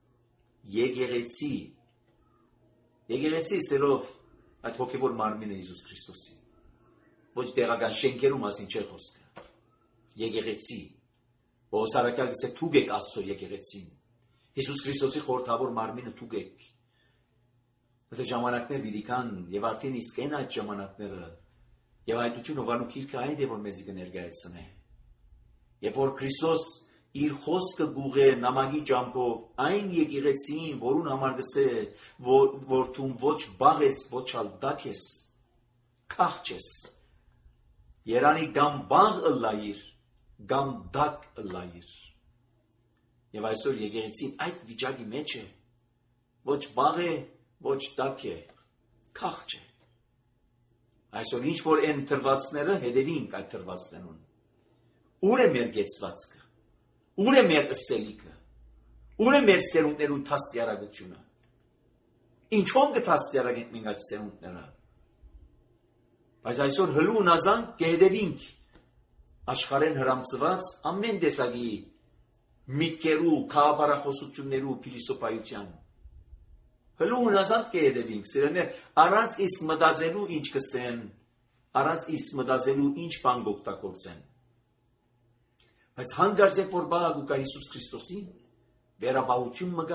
[SPEAKER 2] եկեղեցի սերով այդ հոգևոր մարմինը Հիսուս Քրիստոսի, ոչ տեղական շենքերու մասին չէ խոսքը, եկեղեցի, Պողոս առաքյալը գսե թուգեք Աստծո եկեղեցին, Հիսուս Քրիստոսի խորհրդավոր մարմինը թուգեք, Այդ ժամանակներ պիտի կան, եւ արդեն իսկ են այդ ժամանակները, եւ այդություն ովանու քիրքը այն է, որ մեզի կներկայացնե, եւ որ Քրիստոս իր խոսքը գուղե նամակի ճամփով այն եկեղեցին, որուն համար գսե, որ թուն ոչ բաղ ես, ոչ ալ դակ ես, քախ ես, երանի գամ բաղ ըլլայիր, գամ դակ ըլլայիր, եւ այսօր եկեղեցին այդ վիճակի մեջ է, ոչ բաղ է, ոչ դակ է, քախ չէ, այսօր ինչ որ են թրվածները, հետևինք այդ թրվածներուն, ուր է մեր գեցվածքը, ուր է մեր ըսելիքը, ուր է մեր սերունդներուն թաստիարակությունը, ինչով կթաստիարակենք մենք այդ սերունդները, բայց այսօր հլու նազանք կհետևինք աշխարհեն հրամցված ամեն տեսակի միտքերու, քաղաքարախոսություններու, փիլիսոփայության, հլու նազանք կհետևինք, սիրելիներ, առանց իսկ մտածելու ինչ կսեն, առանց իսկ մտածելու ինչ բան կօգտագործեն, բայց հանկարծ երբ որ բաղ կա Հիսուս Քրիստոսին, վերաբաղություն մգա,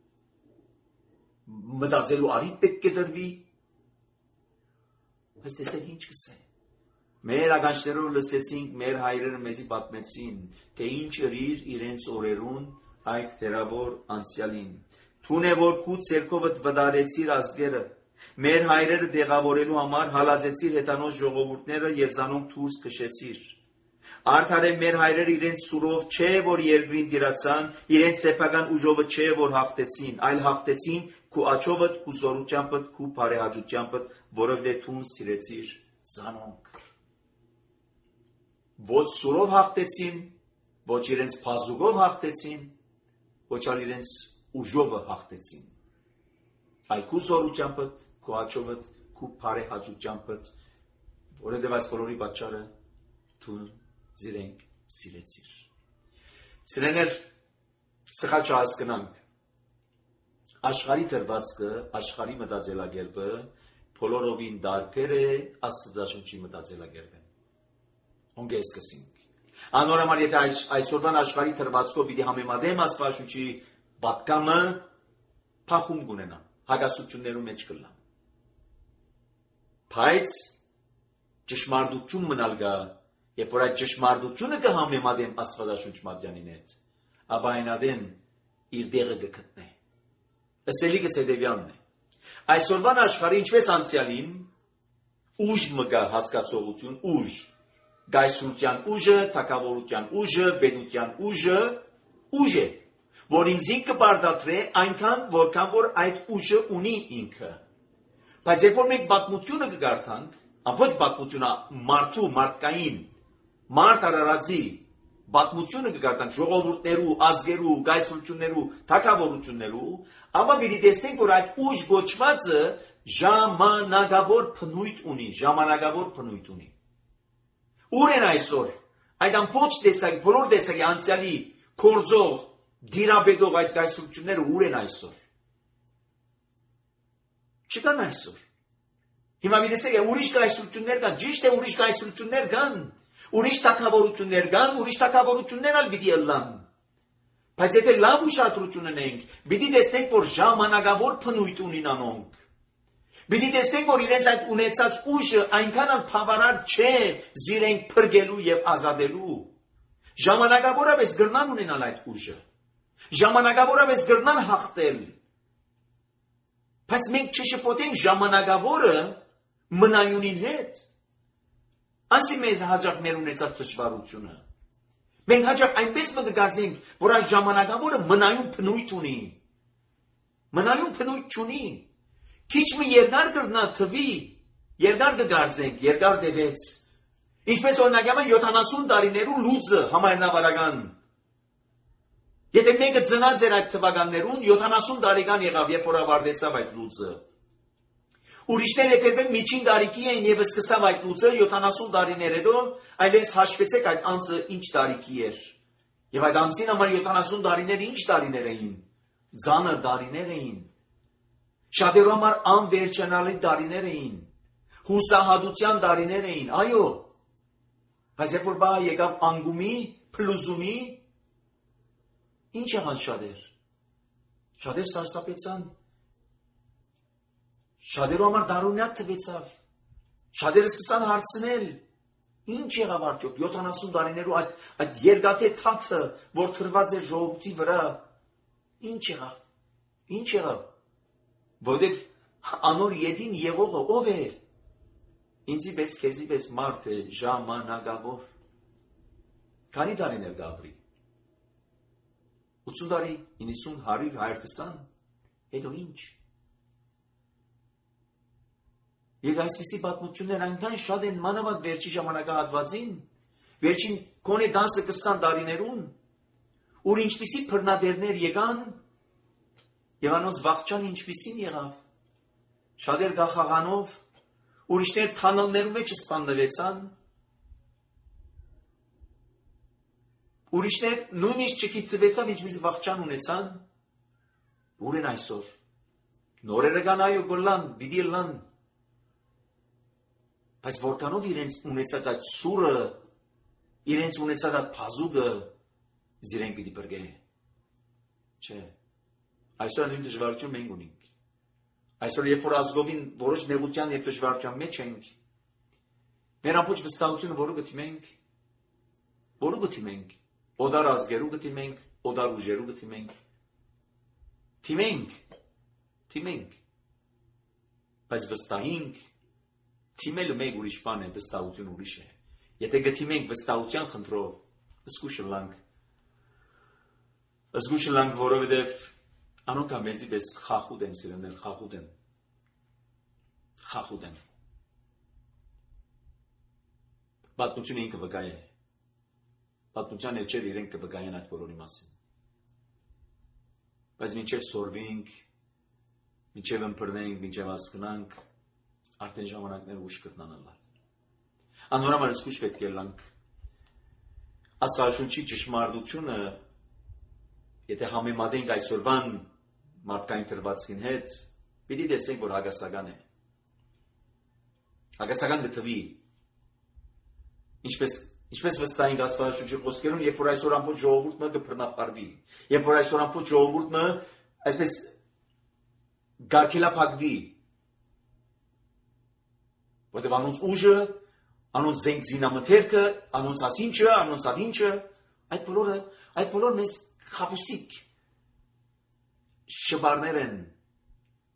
[SPEAKER 2] մտածելու արիթ պետք է դրվի, բայց տեսեք ինչ կսե, մեր ականջներով լսեցինք, մեր հայրերը մեզի պատմեցին, թե ինչ ըրիր իրենց օրերուն այդ հեռավոր անցյալին, թուն է որ քու ցերկովդ վդարեցիր ազգերը, մեր հայրերը դեղավորելու համար հալածեցիր հետանոց ժողովուրդները եւ զանոնք դուրս քշեցիր, Արդարե մեր հայրերը իրենց սուրով չէ, որ երկրին դիրացան, իրենց սեփական ուժովը չէ, որ հաղթեցին, այլ հաղթեցին քու աչովդ, քու զորությանբդ, քու բարեհաճությանբդ, որովհետև դու սիրեցիր զանոնք։ Ոչ սուրով հաղթեցին, ոչ իրենց փազուկով հաղթեցին, ոչ ալ իրենց ուժովը հաղթեցին, այլ քու զորությանբդ, քու աչովդ, քու բարեհաճությանբդ, որովհետև այս բոլորի պատճառը դու զիրենք սիրեցիր։ Սիրեներ, սխալ չհասկնանք, աշխարհի դրվածքը, աշխարհի մտածելակերպը բոլորովին դարբեր է Աստվածաշնչի մտածելակերպին։ Ոնք է սկսենք։ Անորոշ եթե այսօրվան աշխարհի դրվածքով պիտի համեմատեմ Աստվածաշնչի պատկամը, փախում կունենա, հակասություններու մեջ կլա։ Բայց ճշմարտություն մնալ գա, երբ որ այդ ճշմարտությունը կհամեմատեմ Աստվածաշունչ մատյանին հետ, ապա այնադեն իր դեղը կգտնե։ Ըսելիքս հետևյալն է։ Այսօրվան աշխարհի ինչպես անցյալին ուժ մգա հասկացողություն, ուժ, գայսրության ուժը, թակավորության ուժը, բեդության ուժը ուժ է, որ ինձին կբարդատրե այնքան, որքան որ այդ ուժը ունի ինքը։ Բայց երբ որ մենք պատմությունը կգարթանք, ոչ պատմությունը մարդու, մարդկային, մարդ արարածի պատմությունը կգարտանք ժողովուրդներու, ազգերու, գայսրություններու, թագավորություններու, ապա պիտի տեսնենք, որ այդ ուժ գոչվածը ժամանակավոր բնույթ ունի, ժամանակավոր բնույթ ունի։ Ուր են այսօր այդ ամբողջ տեսակի, բոլոր տեսակի անցյալի կորձող, դիրաբեդող այդ գայսրությունները ուր են այսօր։ Չկան այսօր։ Հիմա մի տեսեք, ուրիշ գայսրություններ կան, ճիշտ է ուրիշ գայսրություններ կան, ուրիշ թագավորություններ կան, ուրիշ թագավորություններ ալ պիտի ըլլան։ Բայց եթե լավ ուշադրություն ունենք, պիտի տեսնենք, որ ժամանակավոր բնույթ ունին անոնք։ Պիտի տեսնենք, որ իրենց այդ ունեցած ուժը այնքան ալ բավարար չէ զիրենք փրկելու եւ ազատելու։ Ժամանակավորապես գրնան ունենալ այդ ուժը։ Ժամանակավորապես գրնան հաղթել։ Բայց մենք չշփոթենք ժամանակավորը մնայունին հետ։ Անսի մեզ հաջող մեր ունեցած դժվարությունը։ Մենք հաջող այնպես մտածենք, որ այս ժամանակավորը մնայուն բնույթ ունի։ Մնայուն բնույթ չունի։ Քիչ մի երկար կգնա թվի, երկար կգարձենք, երկար դեպեց։ Ինչպես օրինակ 70 տարիներու լուծը համայնավարական։ Եթե մեկը ծնած էր այդ թվականներուն, 70 տարեկան եղավ, երբ որ ավարտեցավ այդ լուծը։ Ուրիշները եթե միջին տարիքի էին եւ սկսավ այդ լուծը 70 տարիներ հետո, այլևս հաշվեցեք այդ անձը ինչ տարիքի էր։ Եվ այդ անձին համար 70 տարիները ինչ տարիներ էին։ Ձանր տարիներ էին։ Շատերու համար անվերջանալի տարիներ էին։ Հուսահատության տարիներ էին, այո։ Բայց երբ որ բա եկավ անգումի, փլուզումի, ինչ եղան շատեր։ Շատեր սարսափեցան։ Շատերու համար դարունյակ թվեցավ։ Շատերը սկսան հարցնել, ինչ եղավ արդյոք 70 տարիներու այդ երկաթե թաթը, որ թրված էր ժողովրդի վրա, ինչ եղավ։ Ինչ եղավ։ Որովհետև անոր ետին եղողը ով է։ Ինձի պես քեզի պես մարդ է ժամանակավոր։ Քանի տարիներ գաբրի։ 80 տարի, 90, 100, 120, հետո ինչ։ Եվ այսպիսի պատմություններ այնքան շատ են մանավանդ վերջի ժամանակահատվածին, վերջին կոնե 10-20 տարիներուն, ուր ինչպիսի բռնադերներ եկան, եւ անոնց վախճան ինչպիսին եղավ։ Շատեր գախաղանով, ուրիշներ թանալներու մեջ սպանդվեցան, ուրիշներ նույնիսկ չկիցվեցան, ինչպիսի վախճան ունեցան, ուր են այսօր։ Նորերը կան այո գոլան, պիտի լան։ Բայց որքանով իրենց ունեցած այդ սուրը, իրենց ունեցած այդ փազուկը, զիրենք պիտի բրգե։ Չէ։ Այսօր նույն դժվարություն մենք ունենք։ Այսօր երբ որ ազգովին որոշ նեղության եւ դժվարության մեջ ենք, մեր ամբողջ վստահությունը որը գտիմենք, օդար ազգերու գտիմենք, օդար ուժերու գտիմենք։ Թիմենք։ Բայց վստահենք, թիմելը մեկ ուրիշ բան է, վստահություն ուրիշ է։ Եթե գտիմենք վստահության խնդրով, զգուշ լանք, որովհետև անոնք ամենի պես խախուդ են սիրելներ, խախուդ են։ Պատմությունը ինքը վկայ է։ Պատմության էջեր իրենք կվկայեն այդ բոլորի մասին։ Բայց մինչև սորվենք, մինչև ըմբռնենք, մինչև հասկանանք, արդեն ժամանակներ ուշ կտնանալա։ Անորոմալ զգուշ պետք է լանք։ Աստվածաշունչի ճշմարտությունը, եթե համեմատենք այսօրվան մարդկային թրվածքին հետ, պիտի տեսենք, որ հագասական է։ Հագասական գտվի։ Ինչպես վստահենք Աստվածաշունչի խոսքերուն, երբ որ այսօր ամբողջ ժողովուրդը կբռնապարվի, երբ որ այսօր ամբողջ ժողովուրդը այսպես գարկելափակվի, որտեղ անոնց ուժը, անոնց զինամթերքը, անոնց ասինչը, անոնց ադինչը, այդ բոլորը մեզ խապուսիկ շբարներ են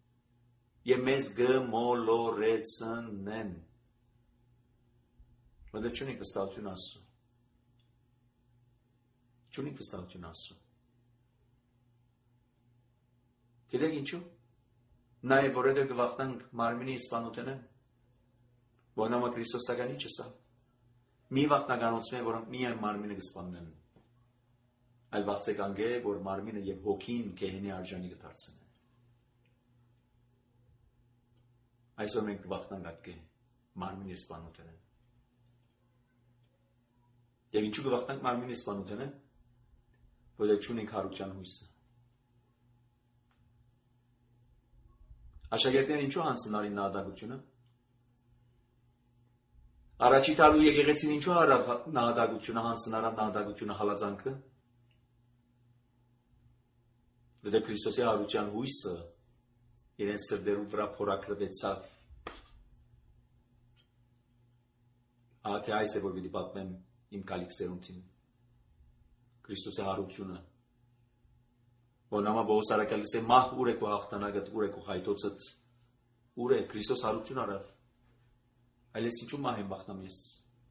[SPEAKER 2] եւ մեզ գմոլորեցնեն։ Որտեղ չունենք վստահություն Աստծո։ Չունենք վստահություն Աստծո։ Գիտեք ինչու՞։ Նաև որովհետև կվախտանք մարմինի իսպանութենը, որնամա Քրիստոսականի չսա։ Մի վախտականություն է, որոնք միայն մարմինը կսպանեն։ Այլ վախծեք անգե, որ մարմինը և հոգին գեհենի արժանի կդարձնեն։ Այսօր մենք կվախտանք այդ մարմինի իսպանութենը։ Եվ ինչու կվախտանք մարմինի իսպանութենը, որովհետև չունենք հարության հույսը։ Աշակերտները ինչու հանցն արին նահատակությունը։ Առաջի տարու եկեղեցին ինչու արավ նահատակությունը, հանցն արավ նահատակությունը հալածանքը։ Որովհետև Քրիստոսի հարության հույսը իրենց սրտերու վրա փորագրվեցավ։ Ահա այս է, որ պիտի պատմեմ իմ կալիք սերունդին։ Քրիստոսի հարությունը։ Որնամա Պողոս առաքյալը ասե մահ ուր է քո հաղթանակդ, ուր է քո խայտոցդ, ուր է Քրիստոս հարություն արավ։ Այլ ես ինչու մահ եմ բախտամ ես։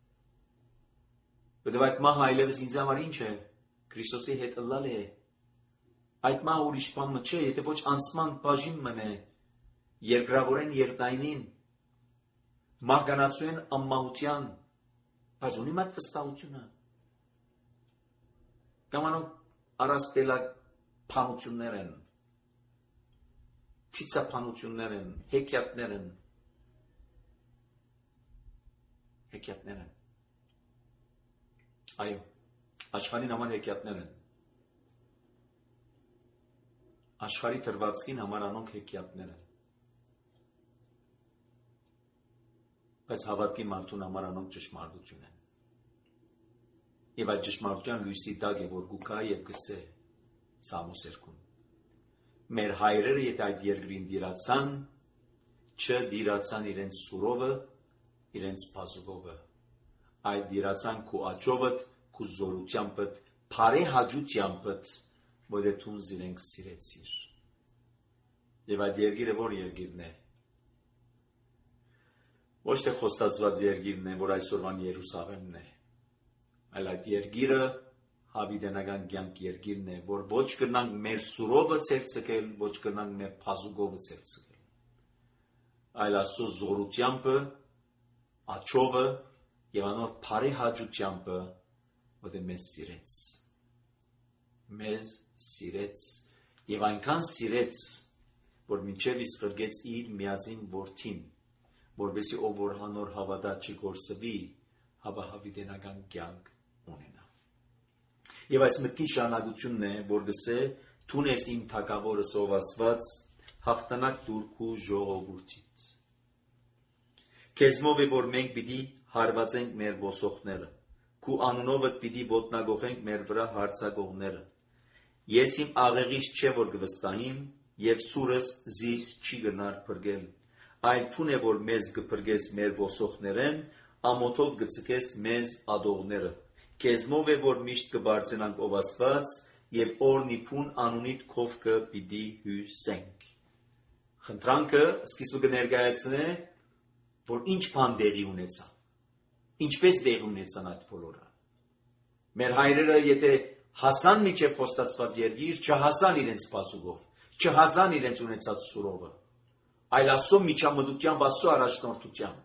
[SPEAKER 2] Որտեւ այդ մահը այլևս ինձ համար ինչ է, Քրիստոսի հետ ըլլալ է։ Այդ մահը ուրիշ բան չէ, եթե ոչ անցման բաժին մնե, երկրավորեն երկնայինին, մահկանացուեն անմահության, բայց ունի մատ վստահությունը։ Կամ անոնք առասպելակ փանություններ են, թիցափանություններ են, հեքիաթներ են, այո, աշխարհին համար հեքիաթներ են, աշխարհի թրվածքին համար անոնք հեքիաթներ են, բայց հավատքի մարդուն համար անոնք ճշմարտություն են, եւ այդ ճշմարտության լույսի տակ է, որ գուքա եւ գսե Սամոս 2-ում։ Մեր հայրերը եթե այդ երկրին դիրացան, չդիրացան իրենց սուրովը, իրենց բազուկովը, այդ դիրացան քու աճովդ, քու զորությանբդ, փարե հաջությանբդ, որը թունզ իրենք սիրեցիր։ Եվ այդ երկիրը որ երկիրն է։ Ոչ թե խոստացված երկիրն է, որ այսօրվան Երուսաղեմն է, այլ այդ երկիրը հավիտենական կյանք երկիրն է, որ ոչ կնանք մեր սուրովը ցերծել, ոչ կնանք մեր փազուկովը ցերծել, այլ Աստծո զորությանբը, աճովը եւ անոր փարե հաջությանբը, որը մեզ սիրեց եւ այնքան սիրեց, որ մինչեւ իսկ ղրգեց իր միածին որդին, որովհետեւ ով որ հանոր հավատա չգործվի, հավա հավիտենական կյանք ունենա։ Եվ այս մտքի շարունակությունն է, որ գսե «Թուն ես իմ թագավորս ով ասված, հաղթանակ տուր քու ժողովուրդիդ»։ Քեզմով է, որ մենք պիտի հարվածենք մեր ոսողները, քու անունովդ պիտի ոտնագողենք մեր վրա հարձակողները։ Ես իմ աղեղից չէ, որ կվստահիմ, եւ սուրս զիս չի գնար փրկել, այլ թուն է, որ մեզ կփրկես մեր ոսողներեն, ամոթով կցկես մեզ ադողները։ Քեզմով է, որ միշտ կբարձրանանք ով ասված, եւ օրնի փուն անունիդ քովքը պիտի հյուսենք։ Խնդրանքը սկիզբը կներկայացնե, որ ինչ բան տեղի ունեցավ, ինչպես տեղի ունեցան այդ բոլորը։ Մեր հայրերը, եթե հասան միջև խոստացված երկիր, չհասան իրենց բազուկով, չհասան իրենց ունեցած սուրովը, այլ Աստծո միջամտությամբ, Աստծո առաջնորդությամբ։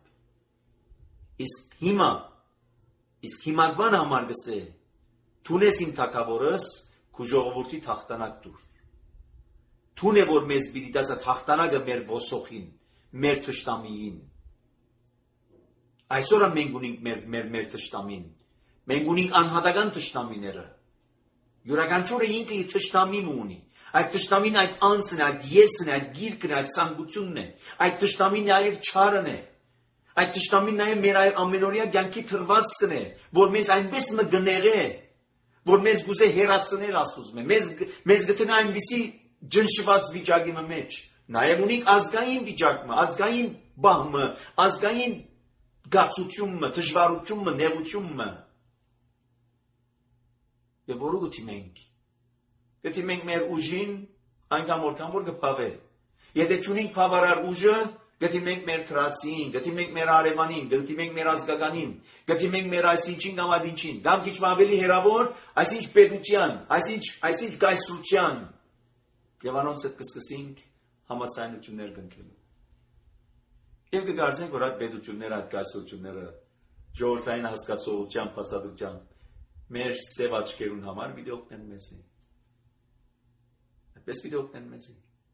[SPEAKER 2] Իսկ հիմակվան համար գսե, թուն ես իմ թագավորս, քու ժողովրդի հաղթանակ տուր։ Թուն է, որ մեզ պիտի տաս այդ հաղթանակը մեր ոսողին, մեր թշնամիին։ Այսօր մենք ունենք մեր թշնամին, մենք ունենք անհատական թշնամիները։ Յուրաքանչյուրը ինքը իր թշնամին ունի։ Այդ թշնամին այդ անձն է, այդ եսն է, այդ գիրկն է, այդ ցանկությունն է։ Այդ թշնամին նաև չարն է։ Այդ թշնամին նաև մեր ամենօրյա կյանքի թրվածքն է, որ մեզ այնպես մգնեղե, որ մեզ գուզե հերացնել Աստծուց, մեզ գտնի այնպիսի ջնշված վիճակի մեջ։ Նաև ունենք ազգային վիճակը, ազգային բահմը, ազգային գացությունը, դժվարությունը, նեղությունը։ Եվ որը գտիմենք։ Գտիմենք մեր ուժին այնքան որքան որ կփավե։ Եթե չունենք բավարար ուժը, գտի մենք մեր թրացին, գտի մենք մեր արևանին, գտի մենք մեր ազգականին, գտի մենք մեր այսինչին կամ այդինչին, կամ քիչ ավելի հերավոր, այսինչ պետության, այսինչ կայսրության, եւ անոնց հետ կսկսենք համացայնություններ կնքելու։ Եվ կգարձենք, որ այդ պետությունները, այդ կայսրությունները ժողովրդային հասկացողության, բացատրության մեր սև աչքերուն համար պիտի օգնեն մեզի։ Այդպես պիտի օգնեն մեզի։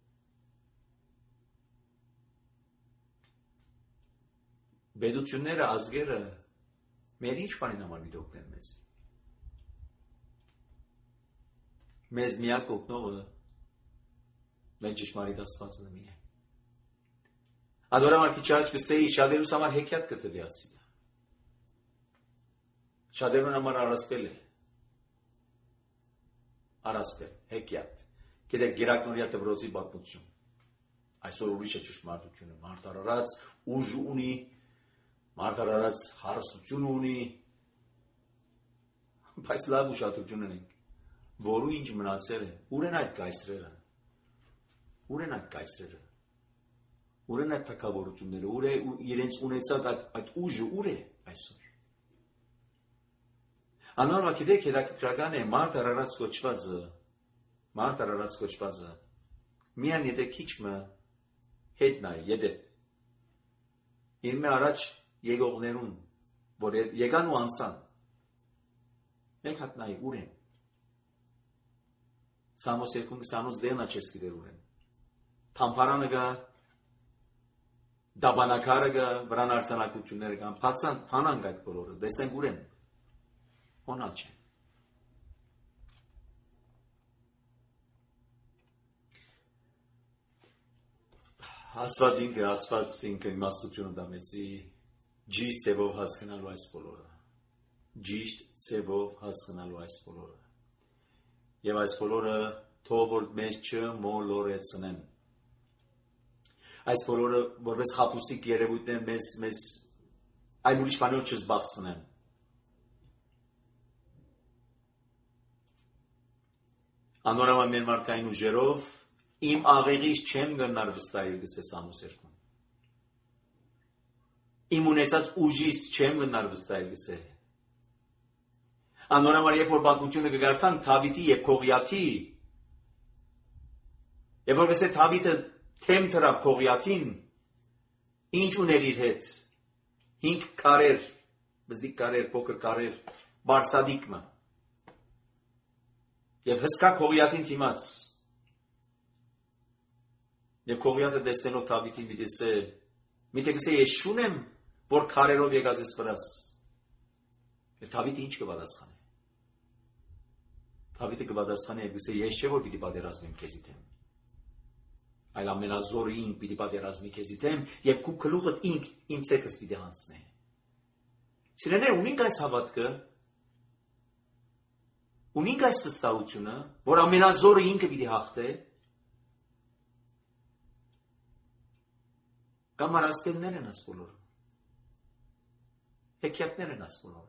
[SPEAKER 2] Պետությունները, ազգերը մեր ինչ բանին համար պիտի օգնեն մեզի։ Մեզ միակ օգնողը մեր ճշմարիտ Աստվածն է միայն։ Ադորամարքի չաչ կսեի շատերուս համար հեքիաթ կտվի ասի։ Շատերուն համար առասպել է։ Առասպել, հեքիաթ։ Գիտեք գերակնորյա դպրոցի պատմություն։ Այսօր ուրիշ է ճշմարտությունը։ Մարդ արարած ուժ ունի, մարդ արարած հարստություն ունի, բայց լավ ուշադրություն ունենք, որու ինչ մնացել է, ուր են այդ կայսրերը, ուր են այդ կայսրերը, ուր են այդ թագավորությունները, ուր է իրենց ունեցած այդ ուժը, ուր է այսօր։ Անորմա գիտեք հետաքրքրական է մարդ արարած կոչվածը, միան եթե քիչմը հետ նայ, եթե իր մե առաջ եկողներուն, որ եկան ու անցան, մեկ հատ նայ, ուր են։ Սամոս 2:28 դենա չես գիտեր ուր են։ Թամփարանը գա, դաբանակարը գա, վրան արձանակությունները կան, փանանք այդ բոլորը, դեսենք ուր են։ Հոնալ չեն։ Աստված ինքը իմաստությունը դա մեզի ճիշտ ձևով հասկանալու այս բոլորը։ Ճիշտ ձևով հասկանալու այս բոլորը։ Եվ այս բոլորը թող որ մեզ չմոլորեցնեն։ Այս բոլորը որպես խաբուսիկ երևույթներ մեզ այլ ուրիշ բաներով չզբաղցնեն։ Անորամա մեր մարդկային ուժերով իմ աղեղից չեմ գնար վստահել գսես Ամոս 2։ Իմ ունեցած ուժից չեմ գնար վստահել գսե։ Անորամար երբ որ պատմությունը կգարտան Դավիթի եւ Գողիաթի, եւ որպես է Դավիթը թեմ թրավ Գողիաթին, ինչ ուներ իր հետ։ 5 կարեր, բզդիկ կարեր, փոքր կարեր, բարսադիկը։ Եվ հսկա Գողիաթին թիմաց։ Եվ Գողիաթը տեսնելով Դավիթին մի տեսե ես շունեմ, որ քարերով եկած ես վրաս։ Եվ Դավիթը ինչ կպատասխանի։ Դավիթը կպատասխանի եւ գսե ես չէ որ պիտի պատերազմեմ քեզի դեմ։ Այլ ամենազորը ինք պիտի պատերազմի քեզի դեմ եւ քու գլուխդ ինք իմ ցեկս պիտի հանցնե։ Սիրելիներ, ունենք այս հավատքը, ունենք այս վստահությունը, որ ամենազորը ինքը պիտի հաղթե։ Կամ առասպելներ են աս բոլորը։ Հեքիաթներ են աս բոլորը։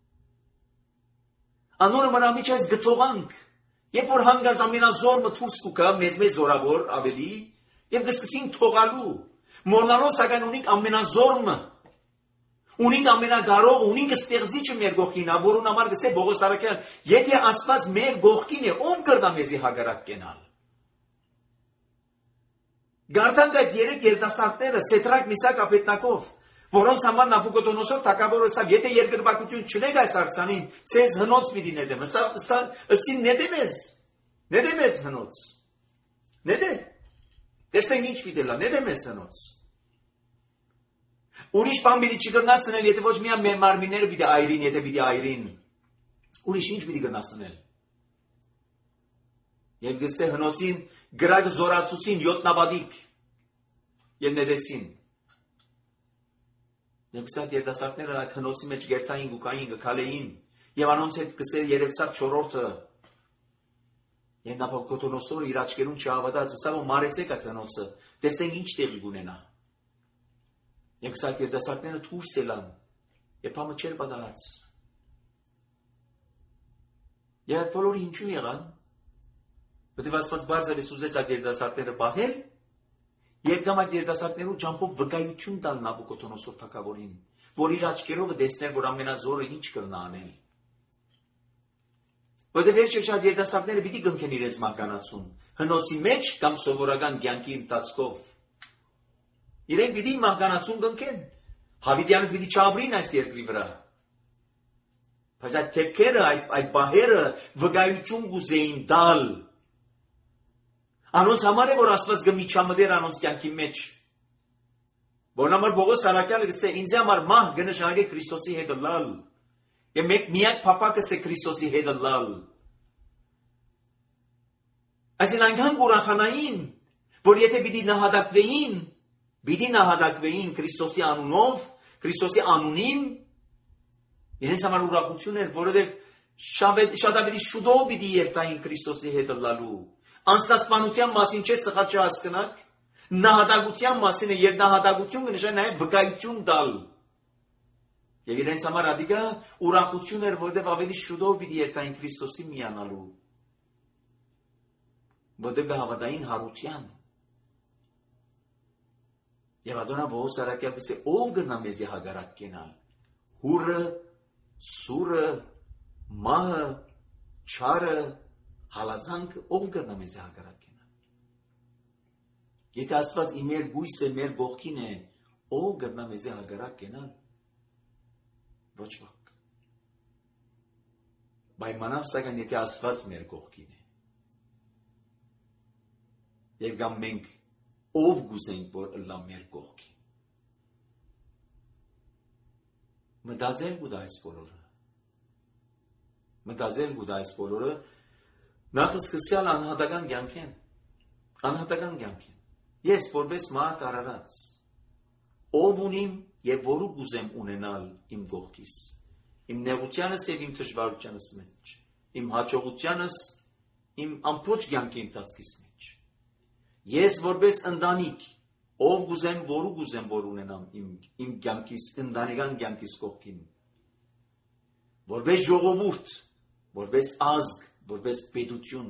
[SPEAKER 2] Անորը մնամիջ այս գծողանք, երբ որ հանգած ամենազորը թուրս կուկա, մեզ զորավոր ավելի, և գսկսին թողալու, մորնալով սակայն ունենք ամենազորը, ունենք ամենագարող, ունենք ստեղծիչը մեր գողքին, որուն համար գսե Բողոս Արաքյան, եթե Աստված մեր գողքին է, ով կրնա մեզի հագարակ կենալ։ Գարտանք այդ 3 երիտասարդները Սեդրակ, Միսակ, Աբեդնագով, որոնց համար Նաբուկոդոնոսոր թագավորը ասավ, եթե երկրպագություն չունեք այս արձանին, ցեզ հնոց պիտի նետեմ։ Ըստին նետեմ ես հնոց։ Նետե։ Տեսեք ինչ պիտի լա, նետեմ ես հնոց։ Ուրիշ բան պիտի չգրնասնել, եթե ոչ միայն մեր մարմինները պիտի այրին, եթե պիտի այրին։ Ուրիշ ինչ պիտի գնասնել։ Եվ գսե հնոցին գրակ զորացուցին 7 նաբադիկ եւ նետեցին։ Եվ գսած երիտասարդները այդ հնոցի մեջ գերտային գուկային գքալեին եւ անոնց հետ գսե երևցած 4-րդը։ Եվ Նաբուկոդոնոսորը իր աչքերուն չհավատաց, ասավ ու մարեցեք այդ հնոցը, տեսնենք ինչ տեղի կունենա։ Եվ գսած երիտասարդները դուրս ելան եւ բամը չեր բադարած։ Եվ այդ բոլորը ինչու եղան։ Որտեւ Աստված բարձր է սուզեց այդ երիտասարդները բահել Եվ կամ այդ երիտասարդներու ջամփով վկայություն տալ Նաբուկոդոնոսոր թագավորին, որ իր աչքերով տեսներ, որ ամենազորը ինչ կրնա անել։ Որտեղ վերջը շատ երիտասարդները պիտի գնքեն իրենց մահկանացուն, հնոցի մեջ կամ սովորական կյանքի ընթացքով։ Իրենք պիտի մահկանացուն գնքեն։ Հավիտյանս պիտի չապրին այս երկրի վրա։ Բայց այդ թեփքերը, այդ բահերը վկայություն կուզեին տալ։ Անոնց համար է, որ Աստված գմիջամտեր անոնց կյանքի մեջ։ Որն համար Պողոս Սարակյալը գսե, ինձ համար մահ գնշարի Քրիստոսի հետ լալ։ Եվ միակ փապակս է Քրիստոսի հետ լալ։ Այսին այնքան կուրախանային, որ եթե պիտի նահատակվեին Քրիստոսի անունով, Քրիստոսի անունին, իրենց համար ուրախություն էր, որովհետև շատ ավելի շուտով պիտի երթային Քրիստոսի հետ լալու։ Անձնասպանության մասին չէ սխալ չհասկնաք, նահատակության մասին է, եւ նահատակություն կնշանակի նաեւ վկայություն տալ։ Եվ իրենց համար ադիգա ուրախություն էր, որովհետև ավելի շուտով պիտի երթային Քրիստոսի միանալու։ Որովհետև հավատային հարության։ Եվ ադոնա Պողոս Սարակյալը գսե, ով գնա մեզի հագարակ կենալ։ Հուրը, սուրը, մահը, չարը, հալածանքը, ով գնա մեզի հագարակ կենալ։ Եթե Աստված մեր գույսը մեր կողքին է, ով գնա մեզի հագարակ կենալ։ Ոչ ոք։ Պայմանավ սակայն եթե Աստված մեր կողքին է։ Եվ կամ մենք ով գուզենք, որ ըլլա մեր կողքին։ Մտածել գուտա այս բոլորը, նախ սկսյալ անհատական կյանքեն։ Ես որպես մարդ արարած, ով ունիմ եւ որու գուզեմ ունենալ իմ կողքիս, իմ նեղությանս եւ իմ դժվարությանս մեջ, իմ հաջողությանս, իմ ամբողջ կյանքի ընթացքիս մեջ։ Ես որպես ընտանիք, ով գուզեմ որու գուզեմ որ ունենամ իմ կյանքիս, ընտանեկան կյանքիս կողքին, որպես ժողովուրդ, որպես ազգ, որպես պետություն,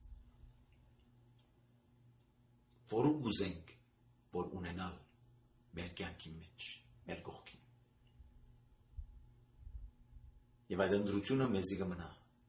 [SPEAKER 2] որու գուզենք որ ունենալ մեր կյանքի մեջ, մեր կողքին։ Եվ այդ ընտրությունը մեզի կմնա։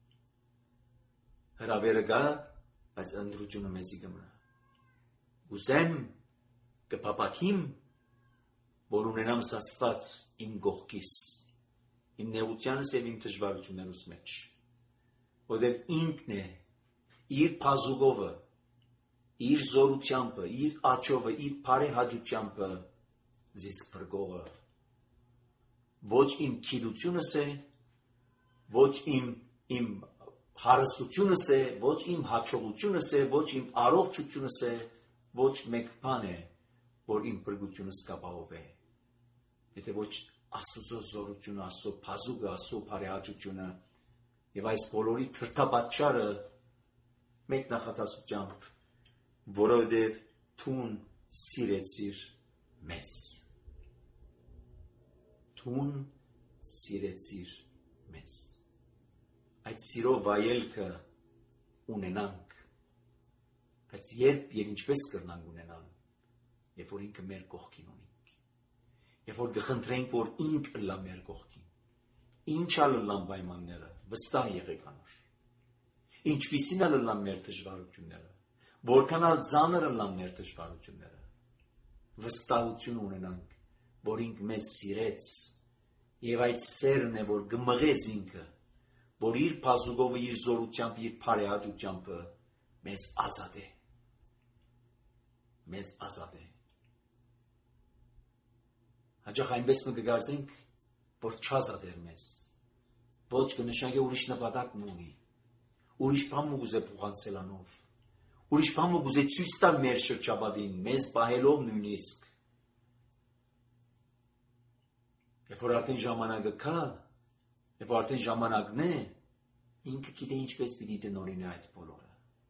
[SPEAKER 2] Հրավերը կա, բայց ընտրությունը մեզի կմնա։ Գուզեմ, կփապակիմ, որ ունենամ Աստված իմ կողքիս, իմ նեղությանս եւ իմ դժվարություններուս մեջ, որովհետեւ ինքն է իր փազուկովը, իր զորությամբ, իր աչովը, իր բարեհաճությամբ զիս փրկողը։ Ոչ իմ քիլությունս է, ոչ իմ հարստությունս է, ոչ իմ հաջողությունս է, ոչ իմ առողջությունս է, ոչ մեկ բան է, որ իմ փրկությունս կապահովե։ Եթե ոչ Աստծո զորությունը, Աստծո փազուկը, Աստծո բարեհաճությունը եւ այս բոլորի թրթապատճառը մեկ նախատասությամբ, որովհետև թուն սիրեցիր մեզ։ Թուն սիրեցիր մեզ։ Այդ սիրո վայելքը ունենանք, բայց երբ եւ ինչպես կրնանք ունենալ, երբ որ ինքը մեր կողքին ունենք, երբ որ կխնդրենք, որ ինքը լա մեր կողքին, ինչա լան պայմանները, վստահ եղեք անոր, ինչպիսին է լան մեր դժվարությունները, որքան ծանր լան մեր դժվարությունները, վստահություն ունենանք, որ ինքը մեզ սիրեց, եւ այդ սերն է, որ գմղեց ինքը, որ իր փազուկով, իր զորությամբ, իր բարեհաճությամբ մեզ ազատ է։ Մեզ ազատ է։ Հաճախ այնպես մենք կգարձենք, որ չազատ էր մեզ։ Ոչ կնշանակի ուրիշ նպատակ ունի։ Ուրիշ բան ուզե փոխանցել անով։ Ուրիշ բան ուզե ցույց տալ մեր շրջապատին, մեզ պահելով նույնիսկ։ Երբ որ արդեն ժամանակը կա, երբ որ արդեն ժամանակն է, ինքը գիտե ինչպես պիտի տնօրինի այդ բոլորը։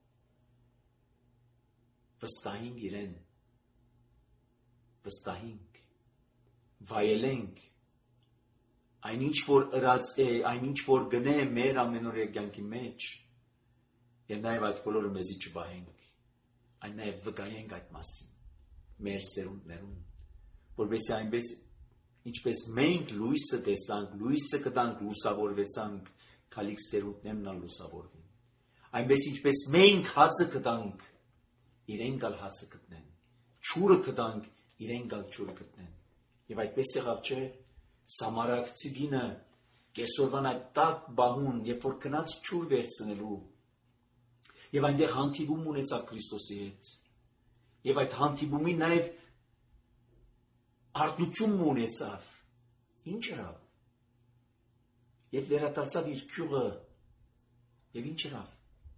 [SPEAKER 2] Վստահենք իրեն, վստահենք, վայելենք, այնինչ որ ըրած է, այնինչ որ գնե մեր ամենօրյա կյանքի մեջ, եւ նաեւ այդ բոլորը մեզի չբահենք, այն նաեւ վկայենք այդ մասին, մեր սերունդներուն, որովհետեւ այնպես ինչպես մենք լույսը տեսանք, լույսը կտանք, լուսավորվեցանք, քալիք սերունդներն ալ լուսավորվին, այնպես ինչպես մենք հացը կտանք, իրենք ալ հացը գտնեն, ջուրը կտանք, իրենք ալ ջուրը գտնեն, եւ այդպես եղավ չէ, Սամարացի գինը կեսօրվան այդ տակ բահուն, երբ որ գնաց ջուր վերցնելու, եւ այնտեղ հանդիպում ունեցավ Քրիստոսի հետ, եւ այդ հանդիպումի նաեւ արդյունքում ունեցավ, ինչ եղավ, եւ վերադարձավ իր քյուղը, եւ ինչ եղավ,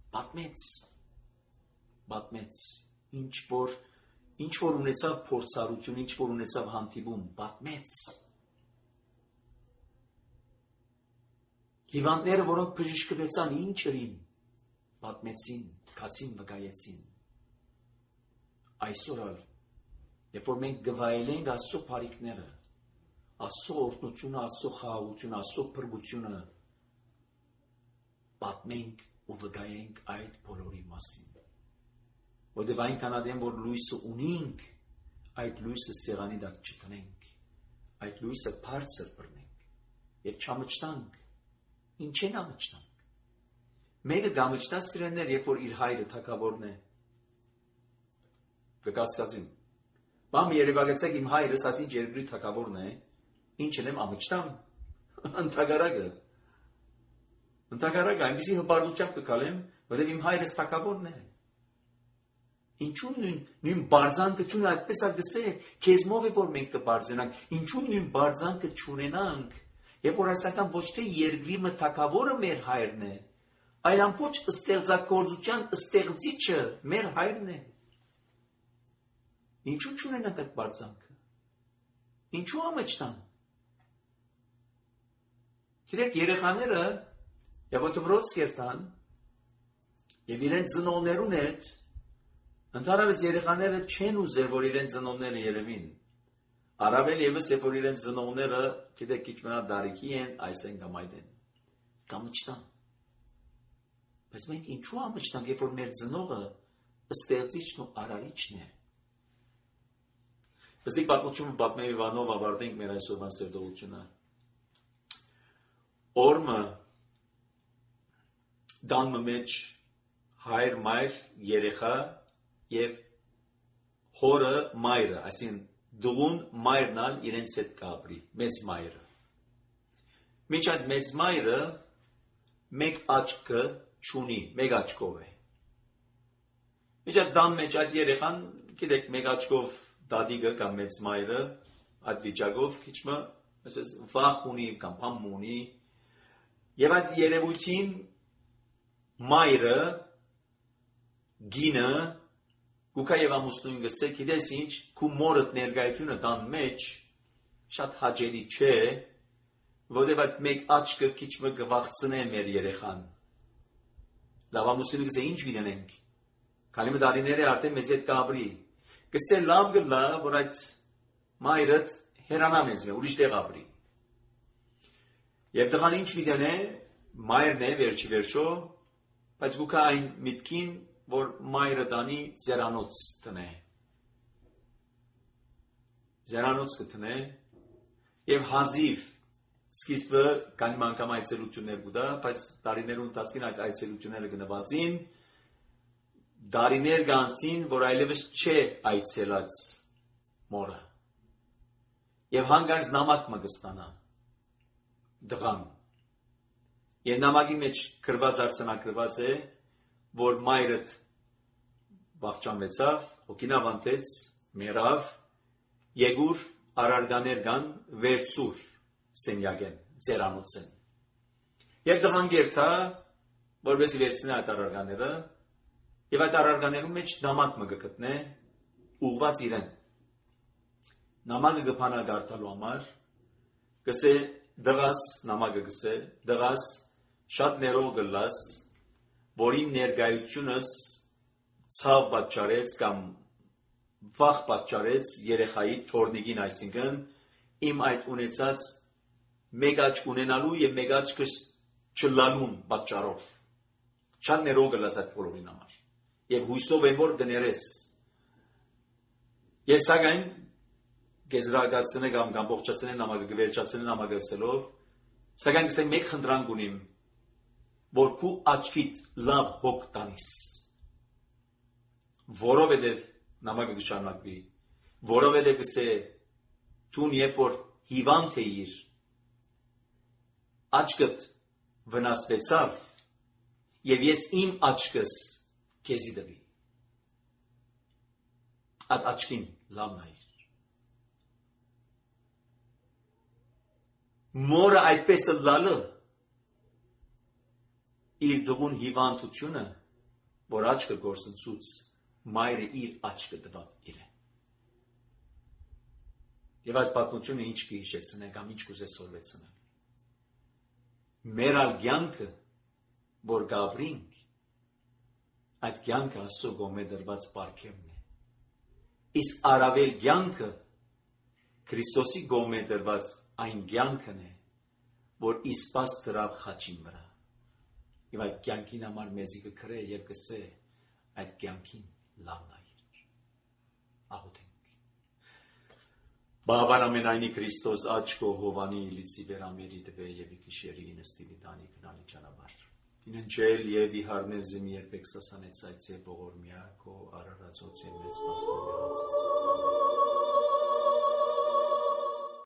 [SPEAKER 2] պատմեց, ինչ որ ունեցավ փորձառություն, ինչ որ ունեցավ հանդիպում, պատմեց. Հիվանդները, որոնք բժշկվեցան, ինչ ըրին, պատմեցին, կացին, վկայեցին. Այսօր ալ, երբ որ մենք գվայելենք Աստծո բարիքները, Աստծո օրհնությունը, Աստծո խաղաղությունը, Աստծո փրկությունը, պատմենք ու վկայենք այդ բոլորի մասին. Որտեղ այնքան ադեմ, որ լույսը ունենք, այդ լույսը սեղանի տակ չտնենք, այդ լույսը բարձր բռնենք եւ չամճտանք. Ինչ են ամճտանք. Մեկը գամճտա սիրելներ, երբ որ իր հայրը թագավորն է. Կկասկածին. Բամ երևակացեք իմ հայրս ասինչ երկրի թագավորն է, ինչ եմ ամճտամ, ընդհակառակը, այնպիսի հպարտությամբ կգալեմ, որտեղ իմ հայրս թագավորն է. Ինչու նույն բարձանքը չունի, այդպես ագսե, քեզմով է որ մենք կբարձրանանք, ինչու նույն բարձանքը չունենանք, եւ որ այսական ոչ թե երկրի մթակավորը մեր հայրն է, այլ ամբողջ ստեղծագործության ստեղծիչը մեր հայրն է. Ինչու չունենանք այդ բարձանքը, ինչու ամճտան. գիտեք երեխաները եւ դպրոց կերտան եւ իրենց ծնողներուն հետ ընդհանրապես երեխաները չեն ուզեր որ իրենց ծնողները երևին. Առավել ևս երբ որ իրենց ծնողները գիտեք քիչ մնա դարիքի են, այսեն կամ այդեն. Կամճտան. Բայց մենք ինչու ամճտանք, երբ որ մեր ծնողը ստեղծիչն ու արարիչն է. Բստիկ պատմությունը պատմել Իվանով ավարտենք մեր այսօրվան սերտողությունը. Օրմը դանմը մեջ հայր, մայր, երեխա եւ հորը մայրը, այսին դուղուն մայրնալ իրենց հետ կապրի, մեծ մայրը. Միջ այդ մեծ մայրը մեկ աչկը չունի, մեկ աչկով է. Միջ այդ դան մեջ այդ երեխան, գիտեք, մեկ աչկով դադիգը կամ մեծ մայրը, այդ վիճակով քիչմը, այսպես վախ ունի կամ փամ ունի, եւ այդ երևույթին մայրը, գինը, Գուքա եւ ամուսնուն գսե, գիտես ինչ, քու մորդ ներկայությունը տան մեջ շատ հաճելի չէ, որովհետեւ այդ մեկ աչքը քիչ մը գվախցնե մեր երեխան. Լավ ամուսնուն գսե ինչ վինենք, քանի մը դարիները արդեն մեզ հետ կապրի. Գսե լավ գլա, որ այդ մայրդ հերանա մեզ է, ուրիշ տեղ ապրի. Եվ տղան ինչ վինե, մայրն է վերջի վերջո, բայց գուքա այն միտքին որ մայրը տանի ձերանոց տնե. Ձերանոց կտնե եւ հազիվ սկիզբը կանի մանկամ այցելություններ կուտա, բայց տարիներուն ընթացքին այդ այցելությունները կնվազին, դարիներ գանցին, որ այլևս չէ այցելած մորը. եւ հանգարց նամակ մը կստանա դղան. եւ նամակի մեջ գրված արձանագրված է, որ մայրդ վախճանվեցավ, հոգինավանտեց, մեռավ, եկուր արարգաներ կան վերցուր սենյակեն, ձերանոցեն. Եվ դղան գերթա, որպեսզի վերցնի այդ արարգաները, եւ այդ արարգաներում մեջ նամակ մը կգտնե, ուղված իրեն. նամակը կփանա գարտալու համար, կսե դղաս, նամակը կսե, դղաս շատ ներող գլաս, որ իմ ներկայությունս ցավ պատճառեց կամ վախ պատճառեց երեխայի թորնիկին, այսինքն իմ այդ ունեցած մեկ աչք ունենալու եւ մեկ աչքը չլալուն պատճառով. Շատ ներող գլաս այդ բոլորին համար. եւ հույսով եմ որ դներես. Ես սակայն գեզրակացնե կամ ամբողջացնե նամակը գվերջացնե նամակը ասելով սակայն գսե մեկ խնդրանք ունիմ որ քու աչքիդ լավ հոգ տանիս որովհետև նամակը կշարունակվի որովհետև գսե դու երբ որ հիվանդ էիր աչքդ վնասվեցավ եւ ես իմ աչքս քեզի տվի այդ աչքին լավ նայիր մորը այդպես լալը իր դողուն հիվանդությունը որ աչքը գործընծուց մայրը իր աչքը տվավ իրեն եւ այս պատմությունը ինչ կհիշեցնե կամ ինչ կուզե սորվեցնել մեր ալգյանքը որ գաբրինք այդ կյանքը Աստծո գոմե դրված պարգևն է իսկ արավել կյանքը Քրիստոսի գոմե դրված այն կյանքն է որ իսպաս դրավ խաչին վրա եւ այդ կյանքին համար մեզի կքրե եւ կսե այդ կյանքին լավ նայիր աղոթենք Բաբան ամենայնի Քրիստոս աչքո հովանի լիցի վերամերի դվե եւ իքիշերի նստիլի տանի գնալի ճանապարհ իննջել եւ իհարնել զմի երբեք սասանեց այցե բողորմյա քո արարածոց եւ մեզ սպասող